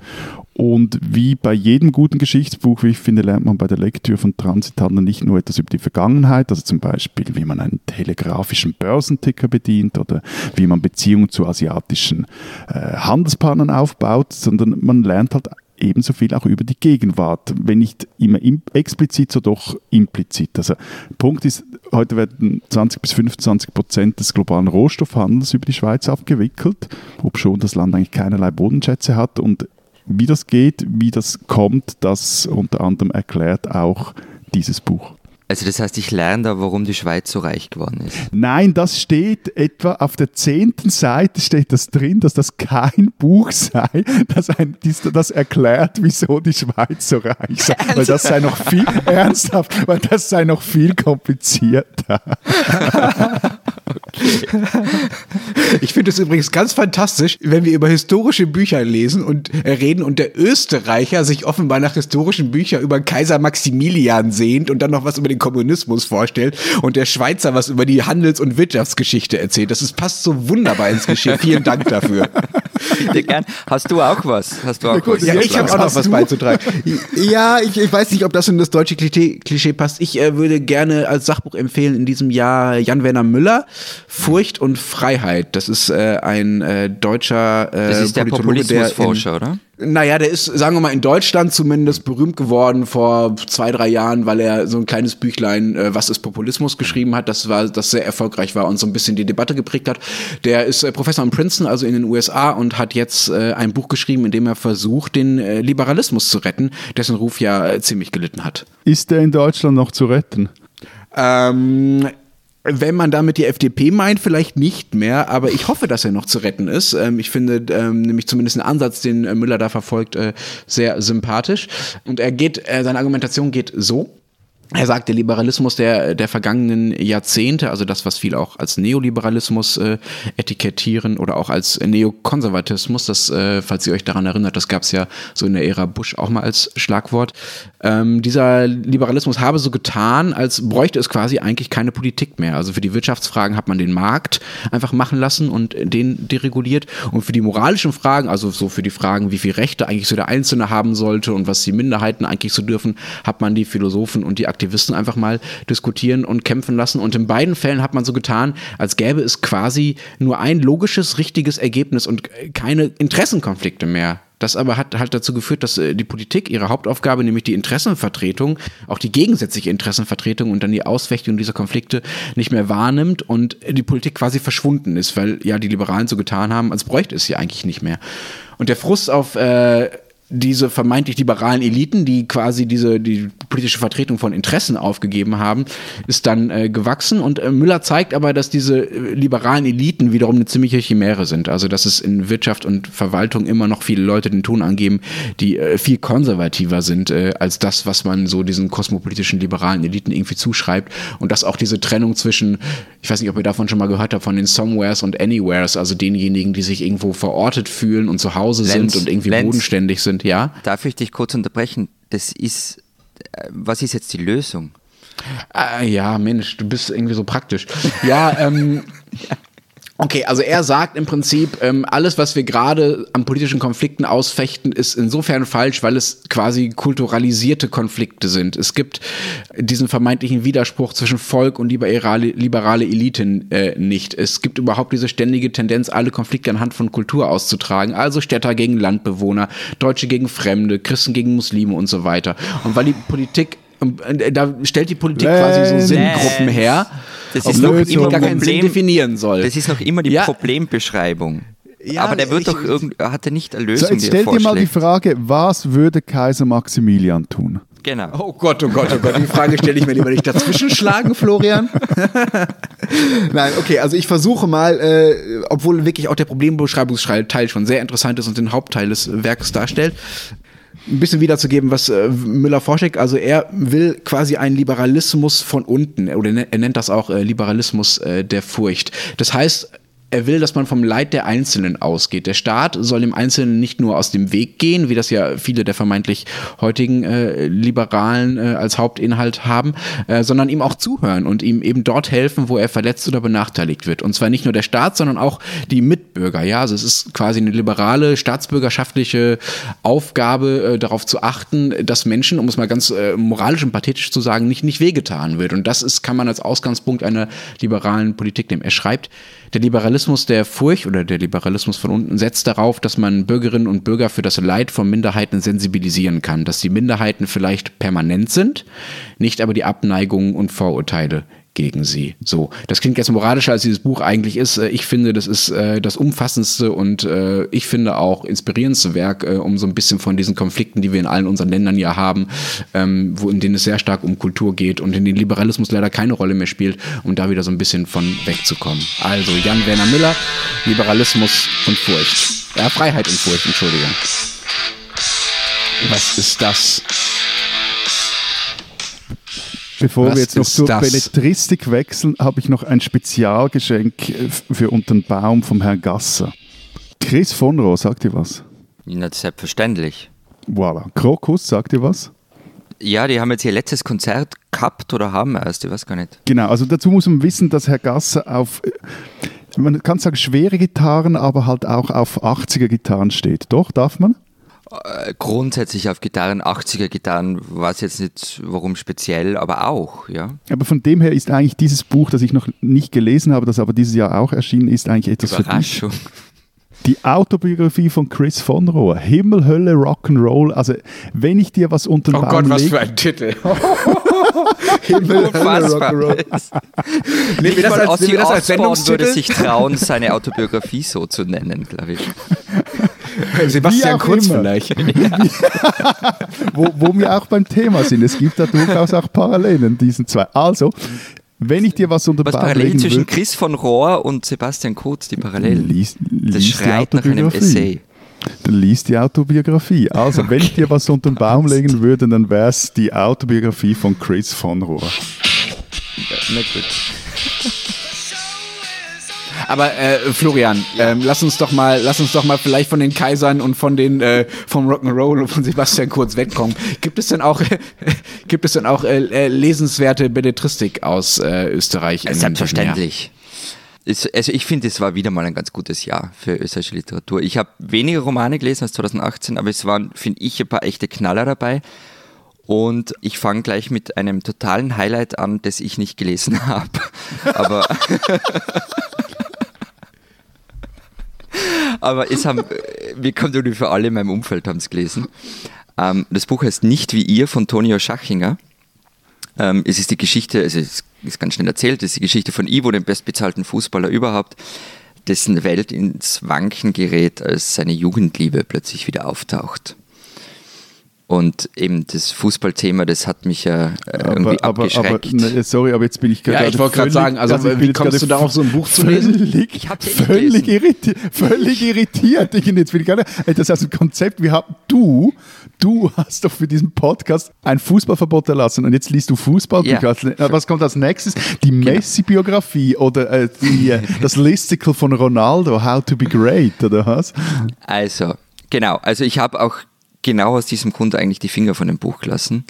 Und wie bei jedem guten Geschichtsbuch, wie ich finde, lernt man bei der Lektüre von Transithandel nicht nur etwas über die Vergangenheit, also zum Beispiel, wie man einen telegrafischen Börsenticker bedient oder wie man Beziehungen zu asiatischen äh, Handelspartnern aufbaut, sondern man lernt halt ebenso viel auch über die Gegenwart, wenn nicht immer im, explizit, so doch implizit. Also der Punkt ist, heute werden zwanzig bis fünfundzwanzig Prozent des globalen Rohstoffhandels über die Schweiz abgewickelt, obschon das Land eigentlich keinerlei Bodenschätze hat, und wie das geht, wie das kommt, das unter anderem erklärt auch dieses Buch. Also das heißt, ich lerne da, warum die Schweiz so reich geworden ist. Nein, das steht etwa auf der zehnten Seite steht das drin, dass das kein Buch sei, das, ein, das erklärt, wieso die Schweiz so reich sei. Weil das sei noch viel ernsthaft, weil das sei noch viel komplizierter. Okay. Ich finde es übrigens ganz fantastisch, wenn wir über historische Bücher lesen und äh, reden und der Österreicher sich offenbar nach historischen Büchern über Kaiser Maximilian sehnt und dann noch was über den Kommunismus vorstellt und der Schweizer was über die Handels- und Wirtschaftsgeschichte erzählt. Das ist, passt so wunderbar ins Geschehen. Vielen Dank dafür. Gern. Hast du auch was? Hast du auch Gut, was? ja, ich habe auch noch was beizutragen. Ja, ich, ich weiß nicht, ob das in das deutsche Klischee, Klischee passt. Ich äh, würde gerne als Sachbuch empfehlen in diesem Jahr Jan-Werner Müller, Furcht und Freiheit. Das ist äh, ein äh, deutscher äh, Das ist der Populismusforscher, oder? Naja, der ist, sagen wir mal, in Deutschland zumindest berühmt geworden vor zwei, drei Jahren, weil er so ein kleines Büchlein, äh, was ist Populismus, geschrieben hat, das war, das sehr erfolgreich war und so ein bisschen die Debatte geprägt hat. Der ist äh, Professor in Princeton, also in den U S A, und hat jetzt äh, ein Buch geschrieben, in dem er versucht, den äh, Liberalismus zu retten, dessen Ruf ja äh, ziemlich gelitten hat. Ist der in Deutschland noch zu retten? Ähm... Wenn man damit die F D P meint, vielleicht nicht mehr, aber ich hoffe, dass er noch zu retten ist. Ähm, ich finde ähm, nämlich zumindest einen Ansatz, den äh, Müller da verfolgt, äh, sehr sympathisch. Und er geht, äh, seine Argumentation geht so. Er sagt, der Liberalismus der, der vergangenen Jahrzehnte, also das, was viele auch als Neoliberalismus äh, etikettieren oder auch als Neokonservatismus, das, äh, falls ihr euch daran erinnert, das gab es ja so in der Ära Bush auch mal als Schlagwort. Ähm, dieser Liberalismus habe so getan, als bräuchte es quasi eigentlich keine Politik mehr. Also für die Wirtschaftsfragen hat man den Markt einfach machen lassen und den dereguliert. Und für die moralischen Fragen, also so für die Fragen, wie viel Rechte eigentlich so der Einzelne haben sollte und was die Minderheiten eigentlich so dürfen, hat man die Philosophen und die Aktivisten einfach mal diskutieren und kämpfen lassen. Und in beiden Fällen hat man so getan, als gäbe es quasi nur ein logisches, richtiges Ergebnis und keine Interessenkonflikte mehr. Das aber hat halt dazu geführt, dass die Politik ihre Hauptaufgabe, nämlich die Interessenvertretung, auch die gegensätzliche Interessenvertretung und dann die Ausfechtung dieser Konflikte nicht mehr wahrnimmt und die Politik quasi verschwunden ist, weil ja die Liberalen so getan haben, als bräuchte es sie eigentlich nicht mehr. Und der Frust auf äh, diese vermeintlich liberalen Eliten, die quasi diese die politische Vertretung von Interessen aufgegeben haben, ist dann äh, gewachsen. Und äh, Müller zeigt aber, dass diese äh, liberalen Eliten wiederum eine ziemliche Chimäre sind. Also dass es in Wirtschaft und Verwaltung immer noch viele Leute den Ton angeben, die äh, viel konservativer sind äh, als das, was man so diesen kosmopolitischen liberalen Eliten irgendwie zuschreibt. Und dass auch diese Trennung zwischen, ich weiß nicht, ob ihr davon schon mal gehört habt, von den Somewheres und Anywheres, also denjenigen, die sich irgendwo verortet fühlen und zu Hause Lenz, sind und irgendwie Lenz. bodenständig sind. Ja? Darf ich dich kurz unterbrechen? Das ist, was ist jetzt die Lösung? Ah, ja, Mensch, du bist irgendwie so praktisch. Ja, ähm, okay, also er sagt im Prinzip, ähm, alles, was wir gerade an politischen Konflikten ausfechten, ist insofern falsch, weil es quasi kulturalisierte Konflikte sind. Es gibt diesen vermeintlichen Widerspruch zwischen Volk und liberale, liberale Eliten äh, nicht. Es gibt überhaupt diese ständige Tendenz, alle Konflikte anhand von Kultur auszutragen. Also Städter gegen Landbewohner, Deutsche gegen Fremde, Christen gegen Muslime und so weiter. Und weil die Politik, da stellt die Politik quasi so Sinngruppen her, Das ist noch immer gar keinen Sinn definieren soll. Das ist noch immer die Ja. Problembeschreibung. Ja, aber der wird ich- doch irgend, hat er nicht eine So, Lösung, jetzt die stell er dir mal die vorschlägt? Frage, was würde Kaiser Maximilian tun? Genau. Oh Gott, oh Gott, oh Gott, die Frage stelle ich mir lieber nicht dazwischen schlagen, Florian. Nein, okay, also ich versuche mal, äh, obwohl wirklich auch der Problembeschreibungsteil schon sehr interessant ist und den Hauptteil des Werkes darstellt, ein bisschen wiederzugeben, was äh, Müller vorschlägt. Also er will quasi einen Liberalismus von unten, oder er nennt das auch äh, Liberalismus äh, der Furcht. Das heißt, er will, dass man vom Leid der Einzelnen ausgeht. Der Staat soll dem Einzelnen nicht nur aus dem Weg gehen, wie das ja viele der vermeintlich heutigen äh, Liberalen äh, als Hauptinhalt haben, äh, sondern ihm auch zuhören und ihm eben dort helfen, wo er verletzt oder benachteiligt wird. Und zwar nicht nur der Staat, sondern auch die Mitbürger. Ja, also es ist quasi eine liberale, staatsbürgerschaftliche Aufgabe, äh, darauf zu achten, dass Menschen, um es mal ganz äh, moralisch und pathetisch zu sagen, nicht, nicht wehgetan wird. Und das ist, kann man als Ausgangspunkt einer liberalen Politik nehmen. Er schreibt, der Liberalismus der Furcht oder der Liberalismus von unten setzt darauf, dass man Bürgerinnen und Bürger für das Leid von Minderheiten sensibilisieren kann, dass die Minderheiten vielleicht permanent sind, nicht aber die Abneigungen und Vorurteile gegen sie. So, das klingt jetzt moralischer, als dieses Buch eigentlich ist. Ich finde, das ist äh, das umfassendste und äh, ich finde auch inspirierendste Werk, äh, um so ein bisschen von diesen Konflikten, die wir in allen unseren Ländern ja haben, ähm, wo in denen es sehr stark um Kultur geht und in denen Liberalismus leider keine Rolle mehr spielt, um da wieder so ein bisschen von wegzukommen. Also Jan-Werner Müller, Liberalismus und Furcht. Ja, Freiheit und Furcht, Entschuldigung. Was ist das? Bevor Was wir jetzt noch ist zur das? Belletristik wechseln, habe ich noch ein Spezialgeschenk äh, für Unter den Baum vom Herrn Gasser. Chris von Rohr, sagt ihr was? Ja, selbstverständlich. Voilà. Krokus, sagt ihr was? Ja, die haben jetzt ihr letztes Konzert gehabt oder haben erst, ich weiß gar nicht. Genau, also dazu muss man wissen, dass Herr Gasser auf, äh, man kann sagen schwere Gitarren, aber halt auch auf achtziger-Gitarren steht. Doch, darf man? Äh, grundsätzlich auf Gitarren, achtziger-Gitarren, weiß jetzt nicht, warum speziell, aber auch, ja. Aber von dem her ist eigentlich dieses Buch, das ich noch nicht gelesen habe, das aber dieses Jahr auch erschienen ist, eigentlich etwas für dich. Überraschung. Die Autobiografie von Chris von Rohr. Himmel, Hölle, Rock'n'Roll. Also, wenn ich dir was unter den Oh Baum Gott, was leg- für ein Titel. Himmel, Unfassbar. Nehmen Nicht wir das mal als, nehmen wir das als Ozzy Osbourne würde Sendungstitel? sich trauen, seine Autobiografie so zu nennen, glaube ich. Wie Sebastian auch Kurz immer. vielleicht. wo, wo wir auch beim Thema sind. Es gibt da durchaus auch Parallelen, diesen zwei. Also, wenn ich dir was unter den Was Baum Parallelen legen zwischen würde, Chris von Rohr und Sebastian Kurz, die Parallelen. lies, Das lies die schreit nach einem Autobiografie. Essay. Dann lies die Autobiografie. Also, wenn ich dir was unter den Baum legen würde, dann wäre es die Autobiografie von Chris von Rohr. Na gut. Aber äh, Florian, ähm, lass uns doch mal, lass uns doch mal vielleicht von den Kaisern und von den äh, vom Rock'n'Roll und von Sebastian Kurz wegkommen. Gibt es denn auch, gibt es denn auch äh, lesenswerte Belletristik aus äh, Österreich? in Selbstverständlich. Ist, also ich finde, es war wieder mal ein ganz gutes Jahr für österreichische Literatur. Ich habe weniger Romane gelesen als zwanzig achtzehn, aber es waren, finde ich, ein paar echte Knaller dabei. Und ich fange gleich mit einem totalen Highlight an, das ich nicht gelesen habe. Aber, aber es haben, wir kommen ungefähr alle in meinem Umfeld haben es gelesen. Ähm, das Buch heißt Nicht wie ihr von Tonio Schachinger. Ähm, es ist die Geschichte, also es ist ganz schnell erzählt, es ist die Geschichte von Ivo, dem bestbezahlten Fußballer überhaupt, dessen Welt ins Wanken gerät, als seine Jugendliebe plötzlich wieder auftaucht. Und eben das Fußballthema, das hat mich ja äh, irgendwie aber, abgeschreckt. aber, ne, sorry, aber jetzt bin ich gerade Ja, ich wollte gerade völlig- sagen, also, ich bin wie jetzt kommst gerade du darauf, so ein Buch zu lesen? Völlig, Ich hab's eh nicht völlig, gelesen. irritiert, völlig irritiert. Ich jetzt bin ich gerade, ey, das ist also ein Konzept. Wir haben, du, du hast doch für diesen Podcast ein Fußballverbot erlassen und jetzt liest du Fußballbücher. Ja. Als- Was kommt als nächstes? Die Messi-Biografie oder äh, die, äh, das Listicle von Ronaldo, How to be Great, oder was? Also, genau, also ich habe auch genau aus diesem Grund eigentlich die Finger von dem Buch gelassen.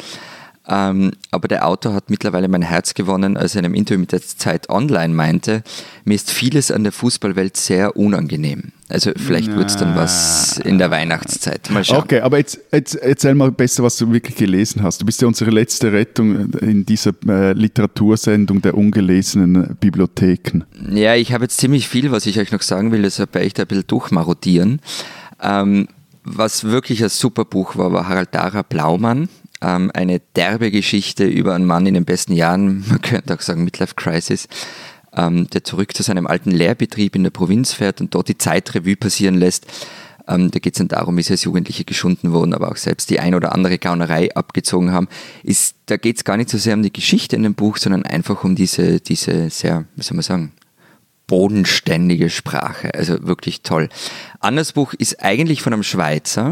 Ähm, aber der Autor hat mittlerweile mein Herz gewonnen, als er in einem Interview mit der Zeit Online meinte, mir ist vieles an der Fußballwelt sehr unangenehm. Also vielleicht wird es dann was in der Weihnachtszeit. Mal schauen. Okay, aber jetzt, jetzt erzähl mal besser, was du wirklich gelesen hast. Du bist ja unsere letzte Rettung in dieser äh, Literatursendung der ungelesenen Bibliotheken. Ja, ich habe jetzt ziemlich viel, was ich euch noch sagen will, deshalb werde ich da ein bisschen durchmarodieren. Ähm, was wirklich ein super Buch war, war Harald Dara Blaumann. Ähm, eine derbe Geschichte über einen Mann in den besten Jahren, man könnte auch sagen Midlife Crisis, ähm, der zurück zu seinem alten Lehrbetrieb in der Provinz fährt und dort die Zeitrevue passieren lässt. Ähm, da geht es dann darum, wie sie als Jugendliche geschunden wurden, aber auch selbst die ein oder andere Gaunerei abgezogen haben. Ist, da geht es gar nicht so sehr um die Geschichte in dem Buch, sondern einfach um diese, diese sehr, wie soll man sagen, bodenständige Sprache. Also wirklich toll. Anderes Buch ist eigentlich von einem Schweizer,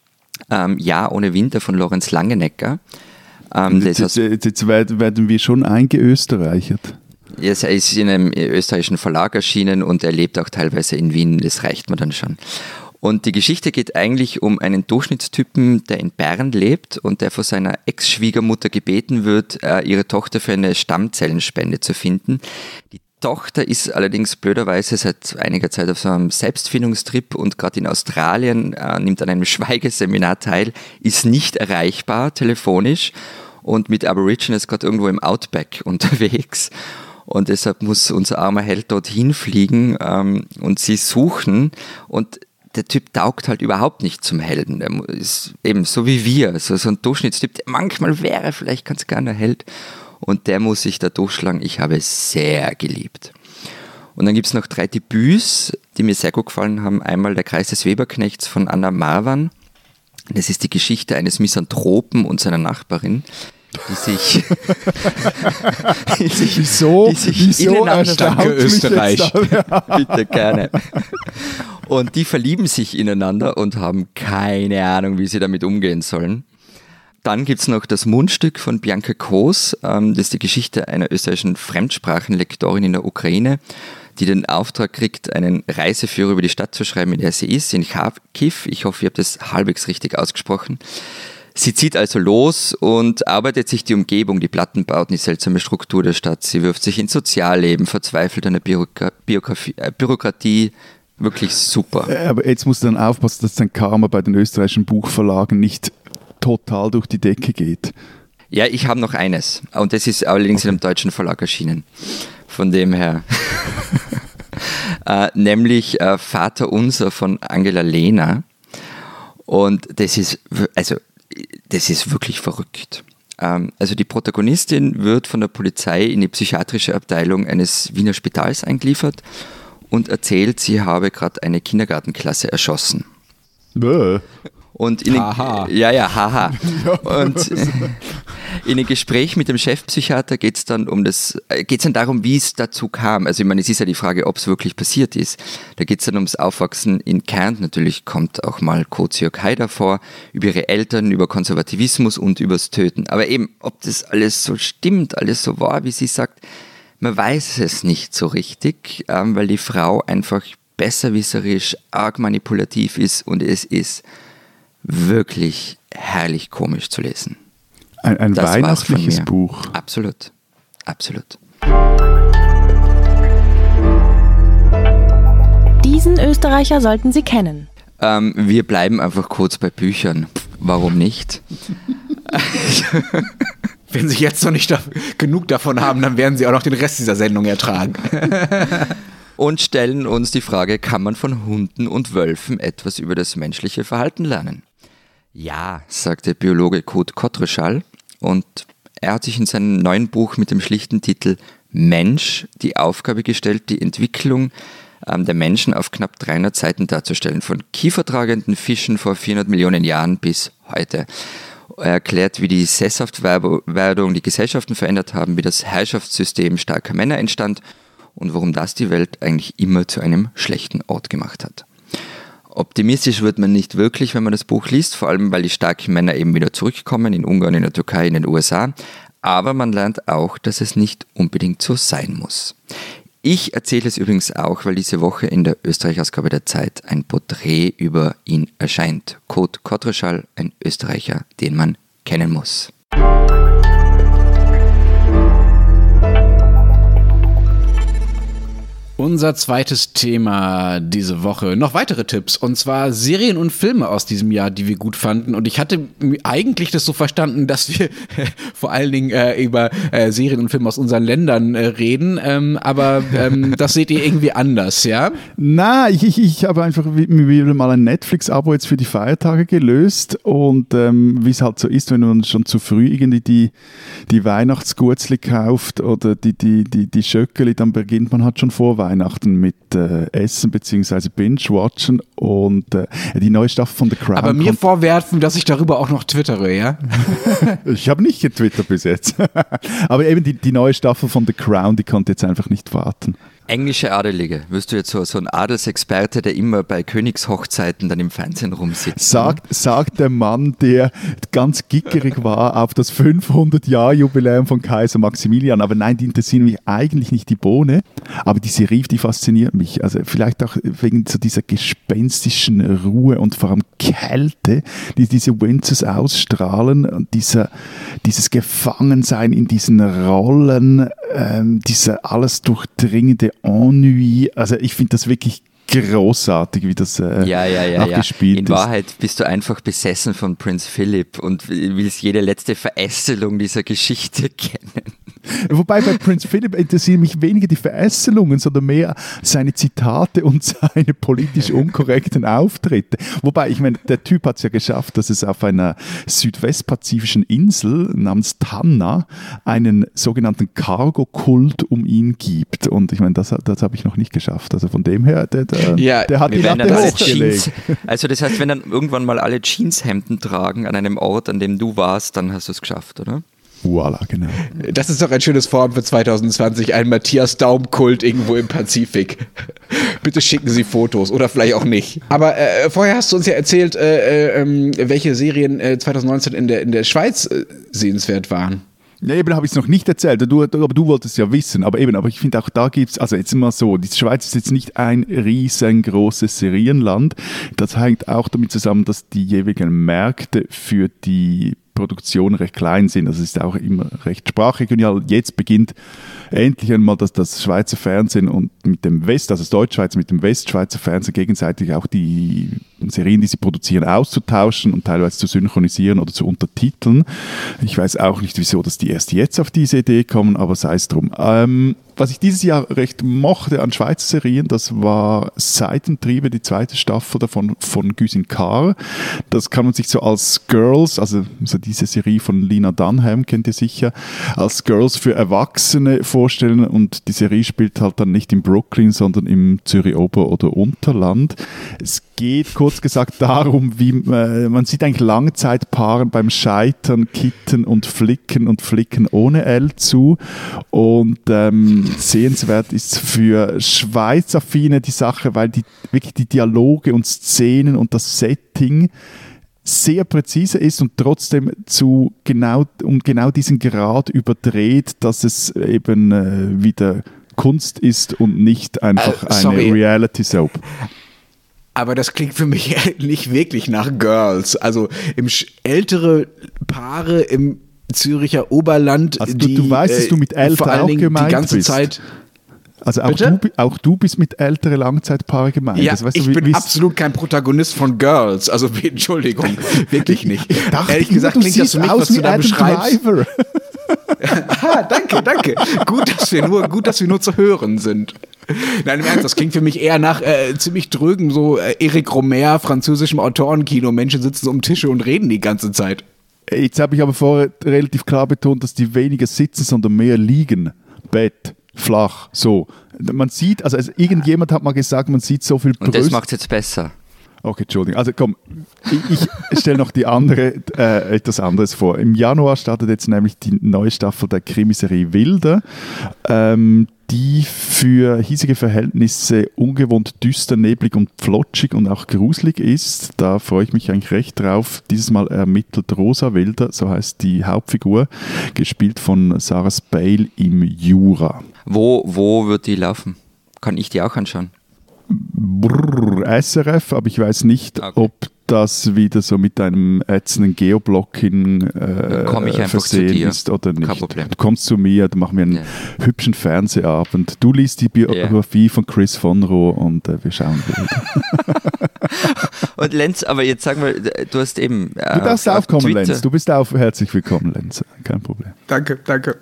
ähm, Ja ohne Winter von Lorenz Langenecker. Ähm, das Jetzt, heißt, jetzt, jetzt werden werden wir schon eingeösterreichert. er ist in einem österreichischen Verlag erschienen und er lebt auch teilweise in Wien, das reicht mir dann schon. Und die Geschichte geht eigentlich um einen Durchschnittstypen, der in Bern lebt und der von seiner Ex-Schwiegermutter gebeten wird, ihre Tochter für eine Stammzellenspende zu finden. Die Tochter ist allerdings blöderweise seit einiger Zeit auf so einem Selbstfindungstrip und gerade in Australien äh, nimmt an einem Schweigeseminar teil, ist nicht erreichbar telefonisch und mit Aborigines gerade irgendwo im Outback unterwegs. Und deshalb muss unser armer Held dorthin fliegen ähm, und sie suchen. Und der Typ taugt halt überhaupt nicht zum Helden. Der ist eben so wie wir, so, so ein Durchschnittstyp, der manchmal wäre vielleicht ganz gerne ein Held. Und der muss sich da durchschlagen. Ich habe es sehr geliebt. Und dann gibt es noch drei Debüts, die mir sehr gut gefallen haben. Einmal Der Kreis des Weberknechts von Anna Marwan. Das ist die Geschichte eines Misanthropen und seiner Nachbarin, die sich, die sich, Wieso? die sich Wieso ineinander- erstaunt Danke, mich jetzt Österreich. da- Bitte gerne. Und die verlieben sich ineinander und haben keine Ahnung, wie sie damit umgehen sollen. Dann gibt es noch das Mundstück von Bianca Koos. Ähm, das ist die Geschichte einer österreichischen Fremdsprachenlektorin in der Ukraine, die den Auftrag kriegt, einen Reiseführer über die Stadt zu schreiben, in der sie ist, in Kharkiv. Ich hoffe, ich habe das halbwegs richtig ausgesprochen. Sie zieht also los und arbeitet sich die Umgebung, die Plattenbauten, die seltsame Struktur der Stadt. Sie wirft sich ins Sozialleben, verzweifelt an der Bürokra- Biografie, äh, Bürokratie. Wirklich super. Aber jetzt musst du dann aufpassen, dass dein Karma bei den österreichischen Buchverlagen nicht total durch die Decke geht. Ja, ich habe noch eines. Und das ist allerdings okay. in einem deutschen Verlag erschienen. Von dem her. äh, nämlich äh, Vater Unser von Angela Lehner. Und das ist, also, das ist wirklich verrückt. Ähm, also die Protagonistin wird von der Polizei in die psychiatrische Abteilung eines Wiener Spitals eingeliefert und erzählt, sie habe gerade eine Kindergartenklasse erschossen. Bäh. Und in haha. Den, ja, ja, haha. Und in dem Gespräch mit dem Chefpsychiater geht es dann um das, geht es dann darum, wie es dazu kam. Also ich meine, es ist ja die Frage, ob es wirklich passiert ist. Da geht es dann ums Aufwachsen in Kärnten. Natürlich kommt auch mal Koziok Haider vor, über ihre Eltern, über Konservativismus und übers Töten. Aber eben, ob das alles so stimmt, alles so war, wie sie sagt, man weiß es nicht so richtig, ähm, weil die Frau einfach besserwisserisch, arg manipulativ ist und es ist wirklich herrlich komisch zu lesen. Ein, ein weihnachtliches Buch. Absolut, absolut. Diesen Österreicher sollten Sie kennen. Ähm, wir bleiben einfach kurz bei Büchern. Warum nicht? Wenn Sie jetzt noch nicht da, genug davon haben, dann werden Sie auch noch den Rest dieser Sendung ertragen. Und stellen uns die Frage, kann man von Hunden und Wölfen etwas über das menschliche Verhalten lernen? Ja, sagt der Biologe Kurt Kottreschall. Und er hat sich in seinem neuen Buch mit dem schlichten Titel Mensch die Aufgabe gestellt, die Entwicklung ähm, der Menschen auf knapp dreihundert Seiten darzustellen, von kiefertragenden Fischen vor vierhundert Millionen Jahren bis heute. Er erklärt, wie die Sesshaftwerdung die Gesellschaften verändert haben, wie das Herrschaftssystem starker Männer entstand und warum das die Welt eigentlich immer zu einem schlechten Ort gemacht hat. Optimistisch wird man nicht wirklich, wenn man das Buch liest, vor allem weil die starken Männer eben wieder zurückkommen, in Ungarn, in der Türkei, in den U S A. Aber man lernt auch, dass es nicht unbedingt so sein muss. Ich erzähle es übrigens auch, weil diese Woche in der Österreich-Ausgabe der Zeit ein Porträt über ihn erscheint. Kurt Kottreschall, ein Österreicher, den man kennen muss. Unser zweites Thema diese Woche. Noch weitere Tipps, und zwar Serien und Filme aus diesem Jahr, die wir gut fanden. Und ich hatte eigentlich das so verstanden, dass wir äh, vor allen Dingen äh, über äh, Serien und Filme aus unseren Ländern äh, reden. Ähm, aber ähm, das seht ihr irgendwie anders, ja? Na, ich, ich, ich habe einfach wieder mal ein Netflix-Abo jetzt für die Feiertage gelöst. Und ähm, wie es halt so ist, wenn man schon zu früh irgendwie die, die Weihnachtsgurzli kauft oder die, die, die, die Schöckeli, dann beginnt man halt schon vor Weihnachten mit äh, Essen bzw. Binge-Watchen und äh, die neue Staffel von The Crown. Aber mir vorwerfen, dass ich darüber auch noch twittere, ja? Ich habe nicht getwittert bis jetzt. Aber eben die, die neue Staffel von The Crown, die konnte jetzt einfach nicht warten. Englische Adelige. Wirst du jetzt so, so ein Adelsexperte, der immer bei Königshochzeiten dann im Fernsehen rumsitzt? Sagt, sagt der Mann, der ganz gickerig war auf das fünfhundert-Jahr-Jubiläum von Kaiser Maximilian. Aber nein, die interessieren mich eigentlich nicht die Bohne. Aber die Serie, die fasziniert mich. Also vielleicht auch wegen so dieser gespenstischen Ruhe und vor allem Kälte, die diese Windsors ausstrahlen. Und dieser, dieses Gefangensein in diesen Rollen, ähm, dieser alles durchdringende Ennui, also ich finde das wirklich großartig, wie das äh, ja, ja, ja, auch ja. gespielt In ist. In Wahrheit bist du einfach besessen von Prinz Philipp und willst jede letzte Verästelung dieser Geschichte kennen. Wobei bei Prinz Philipp interessieren mich weniger die Verästelungen, sondern mehr seine Zitate und seine politisch unkorrekten Auftritte. Wobei, ich meine, der Typ hat es ja geschafft, dass es auf einer südwestpazifischen Insel namens Tanna einen sogenannten Cargo-Kult um ihn gibt. Und ich meine, das, das habe ich noch nicht geschafft. Also von dem her, der, der, ja, der hat die Latte hochgelegt. Also das heißt, wenn dann irgendwann mal alle Jeanshemden tragen an einem Ort, an dem du warst, dann hast du es geschafft, oder? Voila, genau. Das ist doch ein schönes Vorhaben für zwanzig zwanzig, ein Matthias Daum-Kult irgendwo im Pazifik. Bitte schicken Sie Fotos oder vielleicht auch nicht. Aber äh, vorher hast du uns ja erzählt, äh, äh, welche Serien äh, zwanzig neunzehn in der, in der Schweiz äh, sehenswert waren. Ja, eben habe ich es noch nicht erzählt, du, du, aber du wolltest ja wissen. Aber eben, aber ich finde auch da gibt es, also jetzt mal so, die Schweiz ist jetzt nicht ein riesengroßes Serienland. Das hängt auch damit zusammen, dass die jeweiligen Märkte für die Produktion recht klein sind. Also es ist auch immer recht sprachregional. Jetzt beginnt endlich einmal das, das Schweizer Fernsehen und mit dem West, also das Deutschschweizer mit dem Westschweizer Fernsehen gegenseitig auch die Serien, die sie produzieren, auszutauschen und teilweise zu synchronisieren oder zu untertiteln. Ich weiß auch nicht, wieso, dass die erst jetzt auf diese Idee kommen, aber sei es drum. Ähm, was ich dieses Jahr recht mochte an Schweizer Serien, das war Seitentriebe, die zweite Staffel davon von Güsin Kahr. Das kann man sich so als Girls, also so diese Serie von Lina Dunham, kennt ihr sicher, als Girls für Erwachsene vorstellen, und die Serie spielt halt dann nicht in Brooklyn, sondern im Zürich Ober- oder Unterland. Es geht kurz gesagt darum, wie äh, man sieht eigentlich Langzeitpaaren beim Scheitern, Kitten und Flicken und Flicken ohne L zu, und ähm, sehenswert ist für Schweizaffine die Sache, weil die wirklich die Dialoge und Szenen und das Setting sehr präzise ist und trotzdem zu genau, um genau diesen Grad überdreht, dass es eben äh, wieder Kunst ist und nicht einfach äh, sorry. eine Reality-Soap. Aber das klingt für mich nicht wirklich nach Girls. Also im Sch- ältere Paare im Züricher Oberland, Also du, die du weißt, dass du mit äh, vor älter allen auch Dingen gemeint die ganze bist. Zeit. Also auch du, auch du bist mit älteren Langzeitpaaren gemeint. Ja, also, weißt ich du, wie, bin wie's- absolut kein Protagonist von Girls. Also Entschuldigung, wirklich nicht. Ich dachte, Ehrlich gesagt du klingt das siehst für mich, aus was du wie da Adam beschreibst. Driver. Ah, danke, danke. Gut, dass wir nur, gut, dass wir nur zu hören sind. Nein, im Ernst, das klingt für mich eher nach äh, ziemlich drögen, so äh, Eric Romer, französischem Autorenkino. Menschen sitzen so um Tische und reden die ganze Zeit. Jetzt habe ich aber vorher relativ klar betont, dass die weniger sitzen, sondern mehr liegen. Bett, flach, so. Man sieht, also, also irgendjemand hat mal gesagt, man sieht so viel Und Brüste. das macht es jetzt besser. Okay, Entschuldigung. Also komm, ich, ich stelle noch die andere, äh, etwas anderes vor. Im Januar startet jetzt nämlich die neue Staffel der Krimiserie Wilder, ähm, die für hiesige Verhältnisse ungewohnt düster, neblig und flotschig und auch gruselig ist. Da freue ich mich eigentlich recht drauf. Dieses Mal ermittelt Rosa Wilder, so heißt die Hauptfigur, gespielt von Sarah Spale im Jura. Wo, wo wird die laufen? Kann ich die auch anschauen? Brrr, S R F, aber ich weiß nicht, Okay. ob das wieder so mit einem ätzenden Geoblocking äh, Komm ich einfach versehen zu dir. ist oder nicht. Kein Problem. Du kommst zu mir, dann machen wir einen Ja. hübschen Fernsehabend. Du liest die Biografie von Chris von Roh und äh, wir schauen wieder. Und Lenz, aber jetzt sag mal, du hast eben. Du darfst auch kommen, Twitter- Lenz. Du bist auch herzlich willkommen, Lenz. Kein Problem. Danke, danke.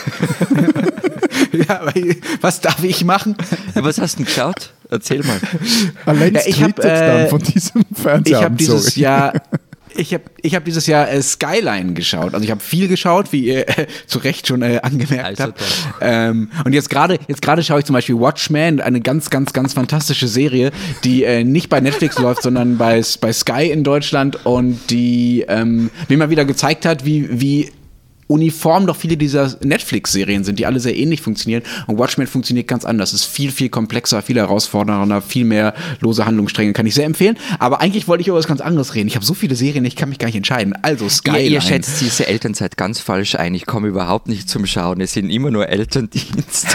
Ja, aber was darf ich machen? Was hast du denn geschaut? Erzähl mal. Ah, Lenz Ja, ich hab, twittert äh, dann von diesem Fernsehabend. Ich habe dieses sorry. Jahr, ich habe, ich habe dieses Jahr äh, Skyline geschaut. Also ich habe viel geschaut, wie ihr äh, zu Recht schon äh, angemerkt Also habt. doch. Ähm, und jetzt gerade, jetzt gerade schaue ich zum Beispiel Watchmen, eine ganz, ganz, ganz fantastische Serie, die äh, nicht bei Netflix läuft, sondern bei bei Sky in Deutschland und die ähm, mir mal wieder gezeigt hat, wie wie uniform doch viele dieser Netflix-Serien sind, die alle sehr ähnlich funktionieren. Und Watchmen funktioniert ganz anders. Es ist viel, viel komplexer, viel herausfordernder, viel mehr lose Handlungsstränge. Kann ich sehr empfehlen. Aber eigentlich wollte ich über was ganz anderes reden. Ich habe so viele Serien, ich kann mich gar nicht entscheiden. Also Ihr, Skyline. ihr schätzt diese Elternzeit ganz falsch ein. Ich komme überhaupt nicht zum Schauen. Es sind immer nur Elterndienst.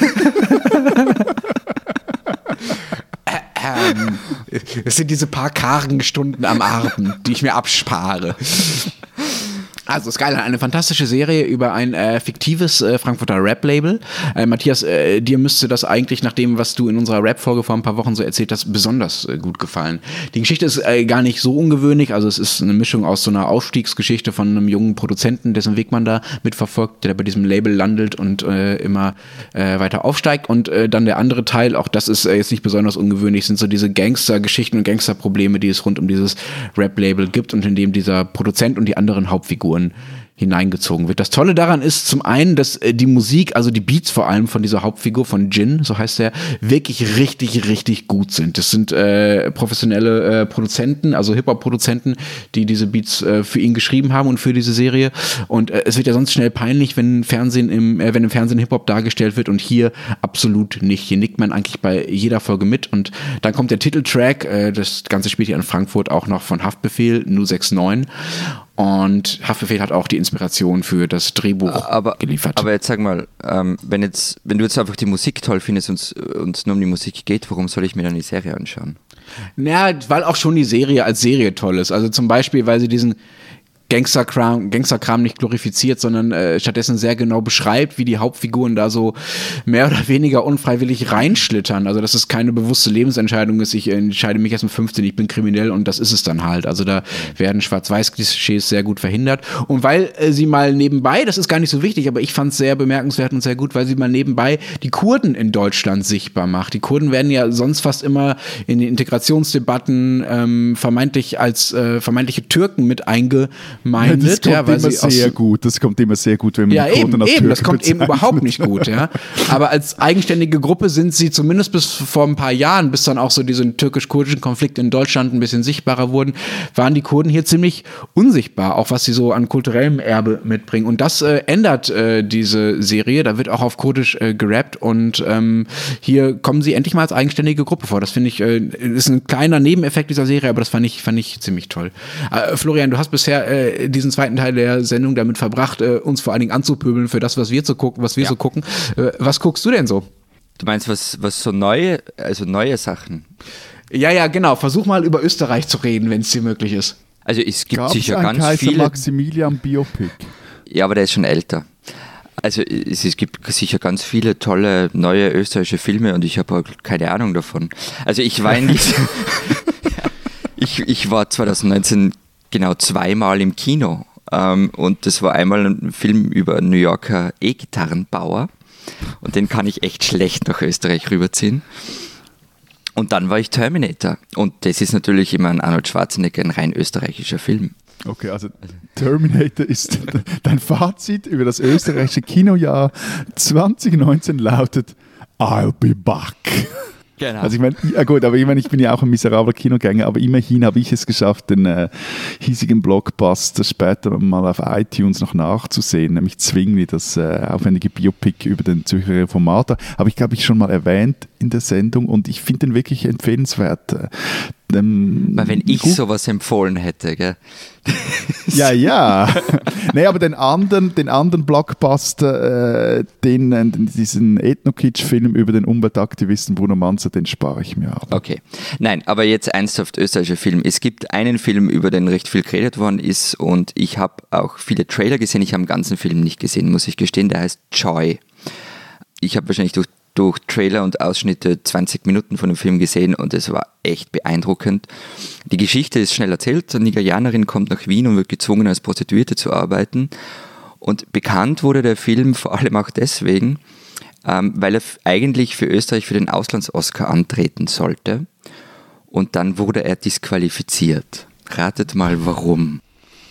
ähm, es sind diese paar kargen Stunden am Abend, die ich mir abspare. Also Skyline, eine fantastische Serie über ein äh, fiktives äh, Frankfurter Rap-Label. Äh, Matthias, äh, dir müsste das eigentlich nach dem, was du in unserer Rap-Folge vor ein paar Wochen so erzählt hast, besonders äh, gut gefallen. Die Geschichte ist äh, gar nicht so ungewöhnlich, also es ist eine Mischung aus so einer Aufstiegsgeschichte von einem jungen Produzenten, dessen Weg man da mitverfolgt, der bei diesem Label landet und äh, immer äh, weiter aufsteigt. Und äh, dann der andere Teil, auch das ist äh, jetzt nicht besonders ungewöhnlich, sind so diese Gangster-Geschichten und Gangster-Probleme, die es rund um dieses Rap-Label gibt und in dem dieser Produzent und die anderen Hauptfiguren hineingezogen wird. Das Tolle daran ist zum einen, dass äh, die Musik, also die Beats vor allem von dieser Hauptfigur, von Jin, so heißt er, wirklich richtig, richtig gut sind. Das sind äh, professionelle äh, Produzenten, also Hip-Hop-Produzenten, die diese Beats äh, für ihn geschrieben haben und für diese Serie. Und äh, es wird ja sonst schnell peinlich, wenn Fernsehen im, äh, wenn im Fernsehen Hip-Hop dargestellt wird, und hier absolut nicht. Hier nickt man eigentlich bei jeder Folge mit, und dann kommt der Titeltrack, äh, das Ganze spielt hier in Frankfurt, auch noch von Haftbefehl, Nu sechs neun. Und Haftbefehl hat auch die Inspiration für das Drehbuch aber, geliefert. Aber jetzt sag mal, ähm, wenn, jetzt, wenn du jetzt einfach die Musik toll findest und es nur um die Musik geht, warum soll ich mir dann die Serie anschauen? Naja, weil auch schon die Serie als Serie toll ist. Also zum Beispiel, weil sie diesen Gangsterkram, Gangsterkram nicht glorifiziert, sondern äh, stattdessen sehr genau beschreibt, wie die Hauptfiguren da so mehr oder weniger unfreiwillig reinschlittern. Also dass es keine bewusste Lebensentscheidung ist, ich entscheide mich erst mit fünfzehn, ich bin kriminell, und das ist es dann halt. Also da werden Schwarz-Weiß-Klischees sehr gut verhindert. Und weil äh, sie mal nebenbei, das ist gar nicht so wichtig, aber ich fand es sehr bemerkenswert und sehr gut, weil sie mal nebenbei die Kurden in Deutschland sichtbar macht. Die Kurden werden ja sonst fast immer in den Integrationsdebatten ähm, vermeintlich als äh, vermeintliche Türken mit einge Meindet, das kommt ja, weil immer sie sehr gut. Das kommt immer sehr gut, wenn man ja, die Kurden eben, als eben, Türken das kommt eben bezeichnet. überhaupt nicht gut, ja. Aber als eigenständige Gruppe sind sie zumindest bis vor ein paar Jahren, bis dann auch so diese türkisch-kurdischen Konflikte in Deutschland ein bisschen sichtbarer wurden, waren die Kurden hier ziemlich unsichtbar, auch was sie so an kulturellem Erbe mitbringen. Und das äh, ändert äh, diese Serie. Da wird auch auf Kurdisch äh, gerappt, und ähm, hier kommen sie endlich mal als eigenständige Gruppe vor. Das finde ich, äh, ist ein kleiner Nebeneffekt dieser Serie, aber das fand ich, fand ich ziemlich toll. Äh, Florian, du hast bisher äh, diesen zweiten Teil der Sendung damit verbracht, äh, uns vor allen Dingen anzupöbeln für das, was wir zu gucken, was wir Ja. so gucken. Äh, was guckst du denn so? Du meinst, was, was so neue, also neue Sachen? Ja, ja, genau. Versuch mal über Österreich zu reden, wenn es dir möglich ist. Also es gibt Gab's sicher ein ganz Kaiser viele. Maximilian Biopic? Ja, aber der ist schon älter. Also es, es gibt sicher ganz viele tolle neue österreichische Filme, und ich habe halt keine Ahnung davon. Also ich war in diesem ich, ich war zwanzig neunzehn genau zweimal im Kino, ähm, und das war einmal ein Film über einen New Yorker E-Gitarrenbauer, und den kann ich echt schlecht nach Österreich rüberziehen. Und dann war ich Terminator, und das ist natürlich immer ein Arnold Schwarzenegger, ein rein österreichischer Film. Okay, also Terminator ist dein Fazit über das österreichische Kinojahr zwanzig neunzehn lautet I'll be back. Genau. Also ich meine, ja gut, aber ich meine, ich bin ja auch ein miserabler Kinogänger, aber immerhin habe ich es geschafft, den äh, hiesigen Blockbuster später mal auf iTunes noch nachzusehen, nämlich Zwingli, das äh, aufwendige Biopic über den Zürcher Reformator. Habe ich, glaube ich, schon mal erwähnt in der Sendung, und ich finde den wirklich empfehlenswert. Ähm, Weil wenn ich gut. sowas empfohlen hätte, gell? Ja, ja. Nee, aber den anderen, den anderen Blockbuster, äh, den, äh, diesen Ethno-Kitsch-Film über den Umweltaktivisten Bruno Manzer, den spare ich mir ab. Okay. Nein, aber jetzt ernsthaft österreichischer Film. Es gibt einen Film, über den recht viel geredet worden ist, und ich habe auch viele Trailer gesehen. Ich habe den ganzen Film nicht gesehen, muss ich gestehen. Der heißt Joy. Ich habe wahrscheinlich durch durch Trailer und Ausschnitte zwanzig Minuten von dem Film gesehen, und es war echt beeindruckend. Die Geschichte ist schnell erzählt. Eine Nigerianerin kommt nach Wien und wird gezwungen, als Prostituierte zu arbeiten. Und bekannt wurde der Film vor allem auch deswegen, ähm, weil er eigentlich für Österreich für den Auslands-Oscar antreten sollte. Und dann wurde er disqualifiziert. Ratet mal, warum.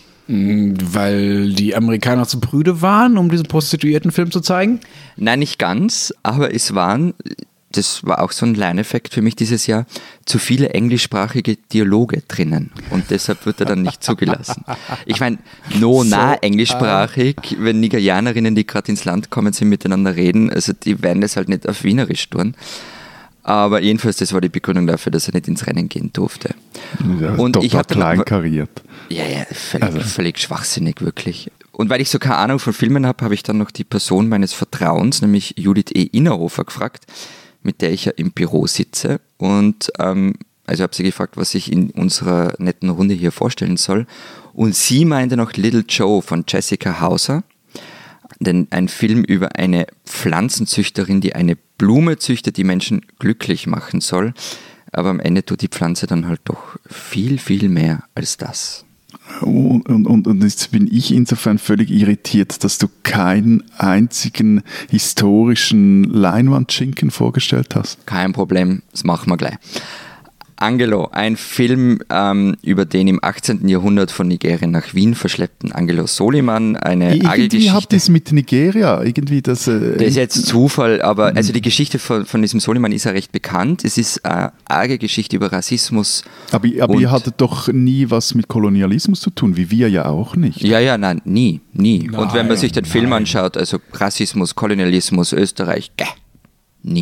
Weil die Amerikaner zu prüde waren, um diesen Prostituiertenfilm zu zeigen? Nein, nicht ganz, aber es waren, das war auch so ein Lerneffekt für mich dieses Jahr, zu viele englischsprachige Dialoge drinnen, und deshalb wird er dann nicht zugelassen. Ich meine, no nah So, englischsprachig, wenn Nigerianerinnen, die gerade ins Land kommen, sind, miteinander reden, also die werden das halt nicht auf Wienerisch tun. Aber jedenfalls, das war die Begründung dafür, dass er nicht ins Rennen gehen durfte. Ja, Und ich habe kleinkariert. Ja, ja, völlig, Also. völlig schwachsinnig, wirklich. Und weil ich so keine Ahnung von Filmen habe, habe ich dann noch die Person meines Vertrauens, nämlich Judith E. Innerhofer, gefragt, mit der ich ja im Büro sitze. Und ähm, also habe sie gefragt, was ich in unserer netten Runde hier vorstellen soll. Und sie meinte noch Little Joe von Jessica Hauser. Denn ein Film über eine Pflanzenzüchterin, die eine Blume züchtet, die Menschen glücklich machen soll. Aber am Ende tut die Pflanze dann halt doch viel, viel mehr als das. Und, und, und jetzt bin ich insofern völlig irritiert, dass du keinen einzigen historischen Leinwandschinken vorgestellt hast. Kein Problem, das machen wir gleich. Angelo, ein Film ähm, über den im achtzehnten Jahrhundert von Nigerien nach Wien verschleppten Angelo Soliman, eine Irgendwie arge Geschichte. habt ihr es mit Nigeria, irgendwie das... Äh, das ist jetzt Zufall, aber also die Geschichte von, von diesem Soliman ist ja recht bekannt. Es ist eine arge Geschichte über Rassismus. Aber, aber ihr hattet doch nie was mit Kolonialismus zu tun, wie wir ja auch nicht. Ja, ja, nein, nie, nie. Nein, Und wenn man sich den Film nein. anschaut, also Rassismus, Kolonialismus, Österreich, gäh, nie.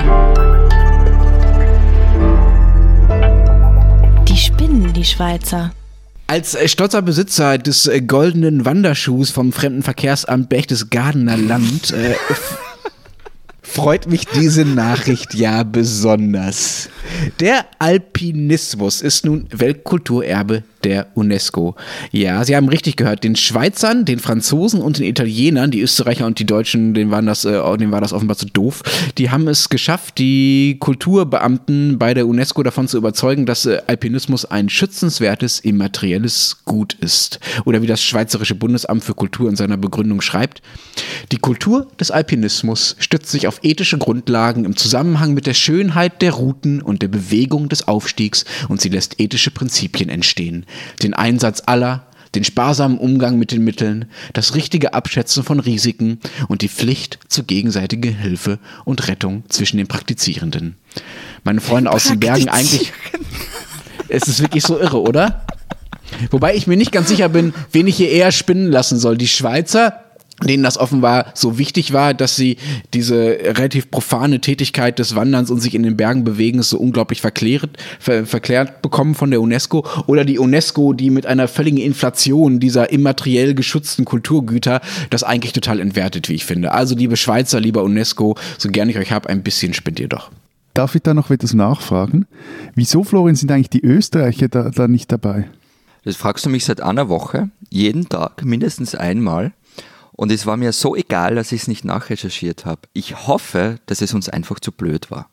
Die spinnen, die Schweizer. Als äh, stolzer Besitzer des äh, goldenen Wanderschuhs vom Fremdenverkehrsamt Berchtesgadener Land äh, f- freut mich diese Nachricht ja besonders. Der Alpinismus ist nun Weltkulturerbe der UNESCO. Ja, Sie haben richtig gehört, den Schweizern, den Franzosen und den Italienern, die Österreicher und die Deutschen, denen, waren das, äh, denen war das offenbar zu doof, die haben es geschafft, die Kulturbeamten bei der UNESCO davon zu überzeugen, dass äh, Alpinismus ein schützenswertes, immaterielles Gut ist. Oder wie das Schweizerische Bundesamt für Kultur in seiner Begründung schreibt, die Kultur des Alpinismus stützt sich auf ethische Grundlagen im Zusammenhang mit der Schönheit der Routen und der Bewegung des Aufstiegs und sie lässt ethische Prinzipien entstehen. Den Einsatz aller, den sparsamen Umgang mit den Mitteln, das richtige Abschätzen von Risiken und die Pflicht zur gegenseitigen Hilfe und Rettung zwischen den Praktizierenden. Meine Freunde aus den Bergen, eigentlich, es ist wirklich so irre, oder? Wobei ich mir nicht ganz sicher bin, wen ich hier eher spinnen lassen soll. Die Schweizer, denen das offenbar so wichtig war, dass sie diese relativ profane Tätigkeit des Wanderns und sich in den Bergen bewegen so unglaublich verklärt, ver, verklärt bekommen von der UNESCO, oder die UNESCO, die mit einer völligen Inflation dieser immateriell geschützten Kulturgüter das eigentlich total entwertet, wie ich finde. Also liebe Schweizer, lieber UNESCO, so gern ich euch habe, ein bisschen spinnt ihr doch. Darf ich da noch etwas nachfragen? Wieso, Florian, sind eigentlich die Österreicher da, da nicht dabei? Das fragst du mich seit einer Woche, jeden Tag, mindestens einmal. Und es war mir so egal, dass ich es nicht nachrecherchiert habe. Ich hoffe, dass es uns einfach zu blöd war.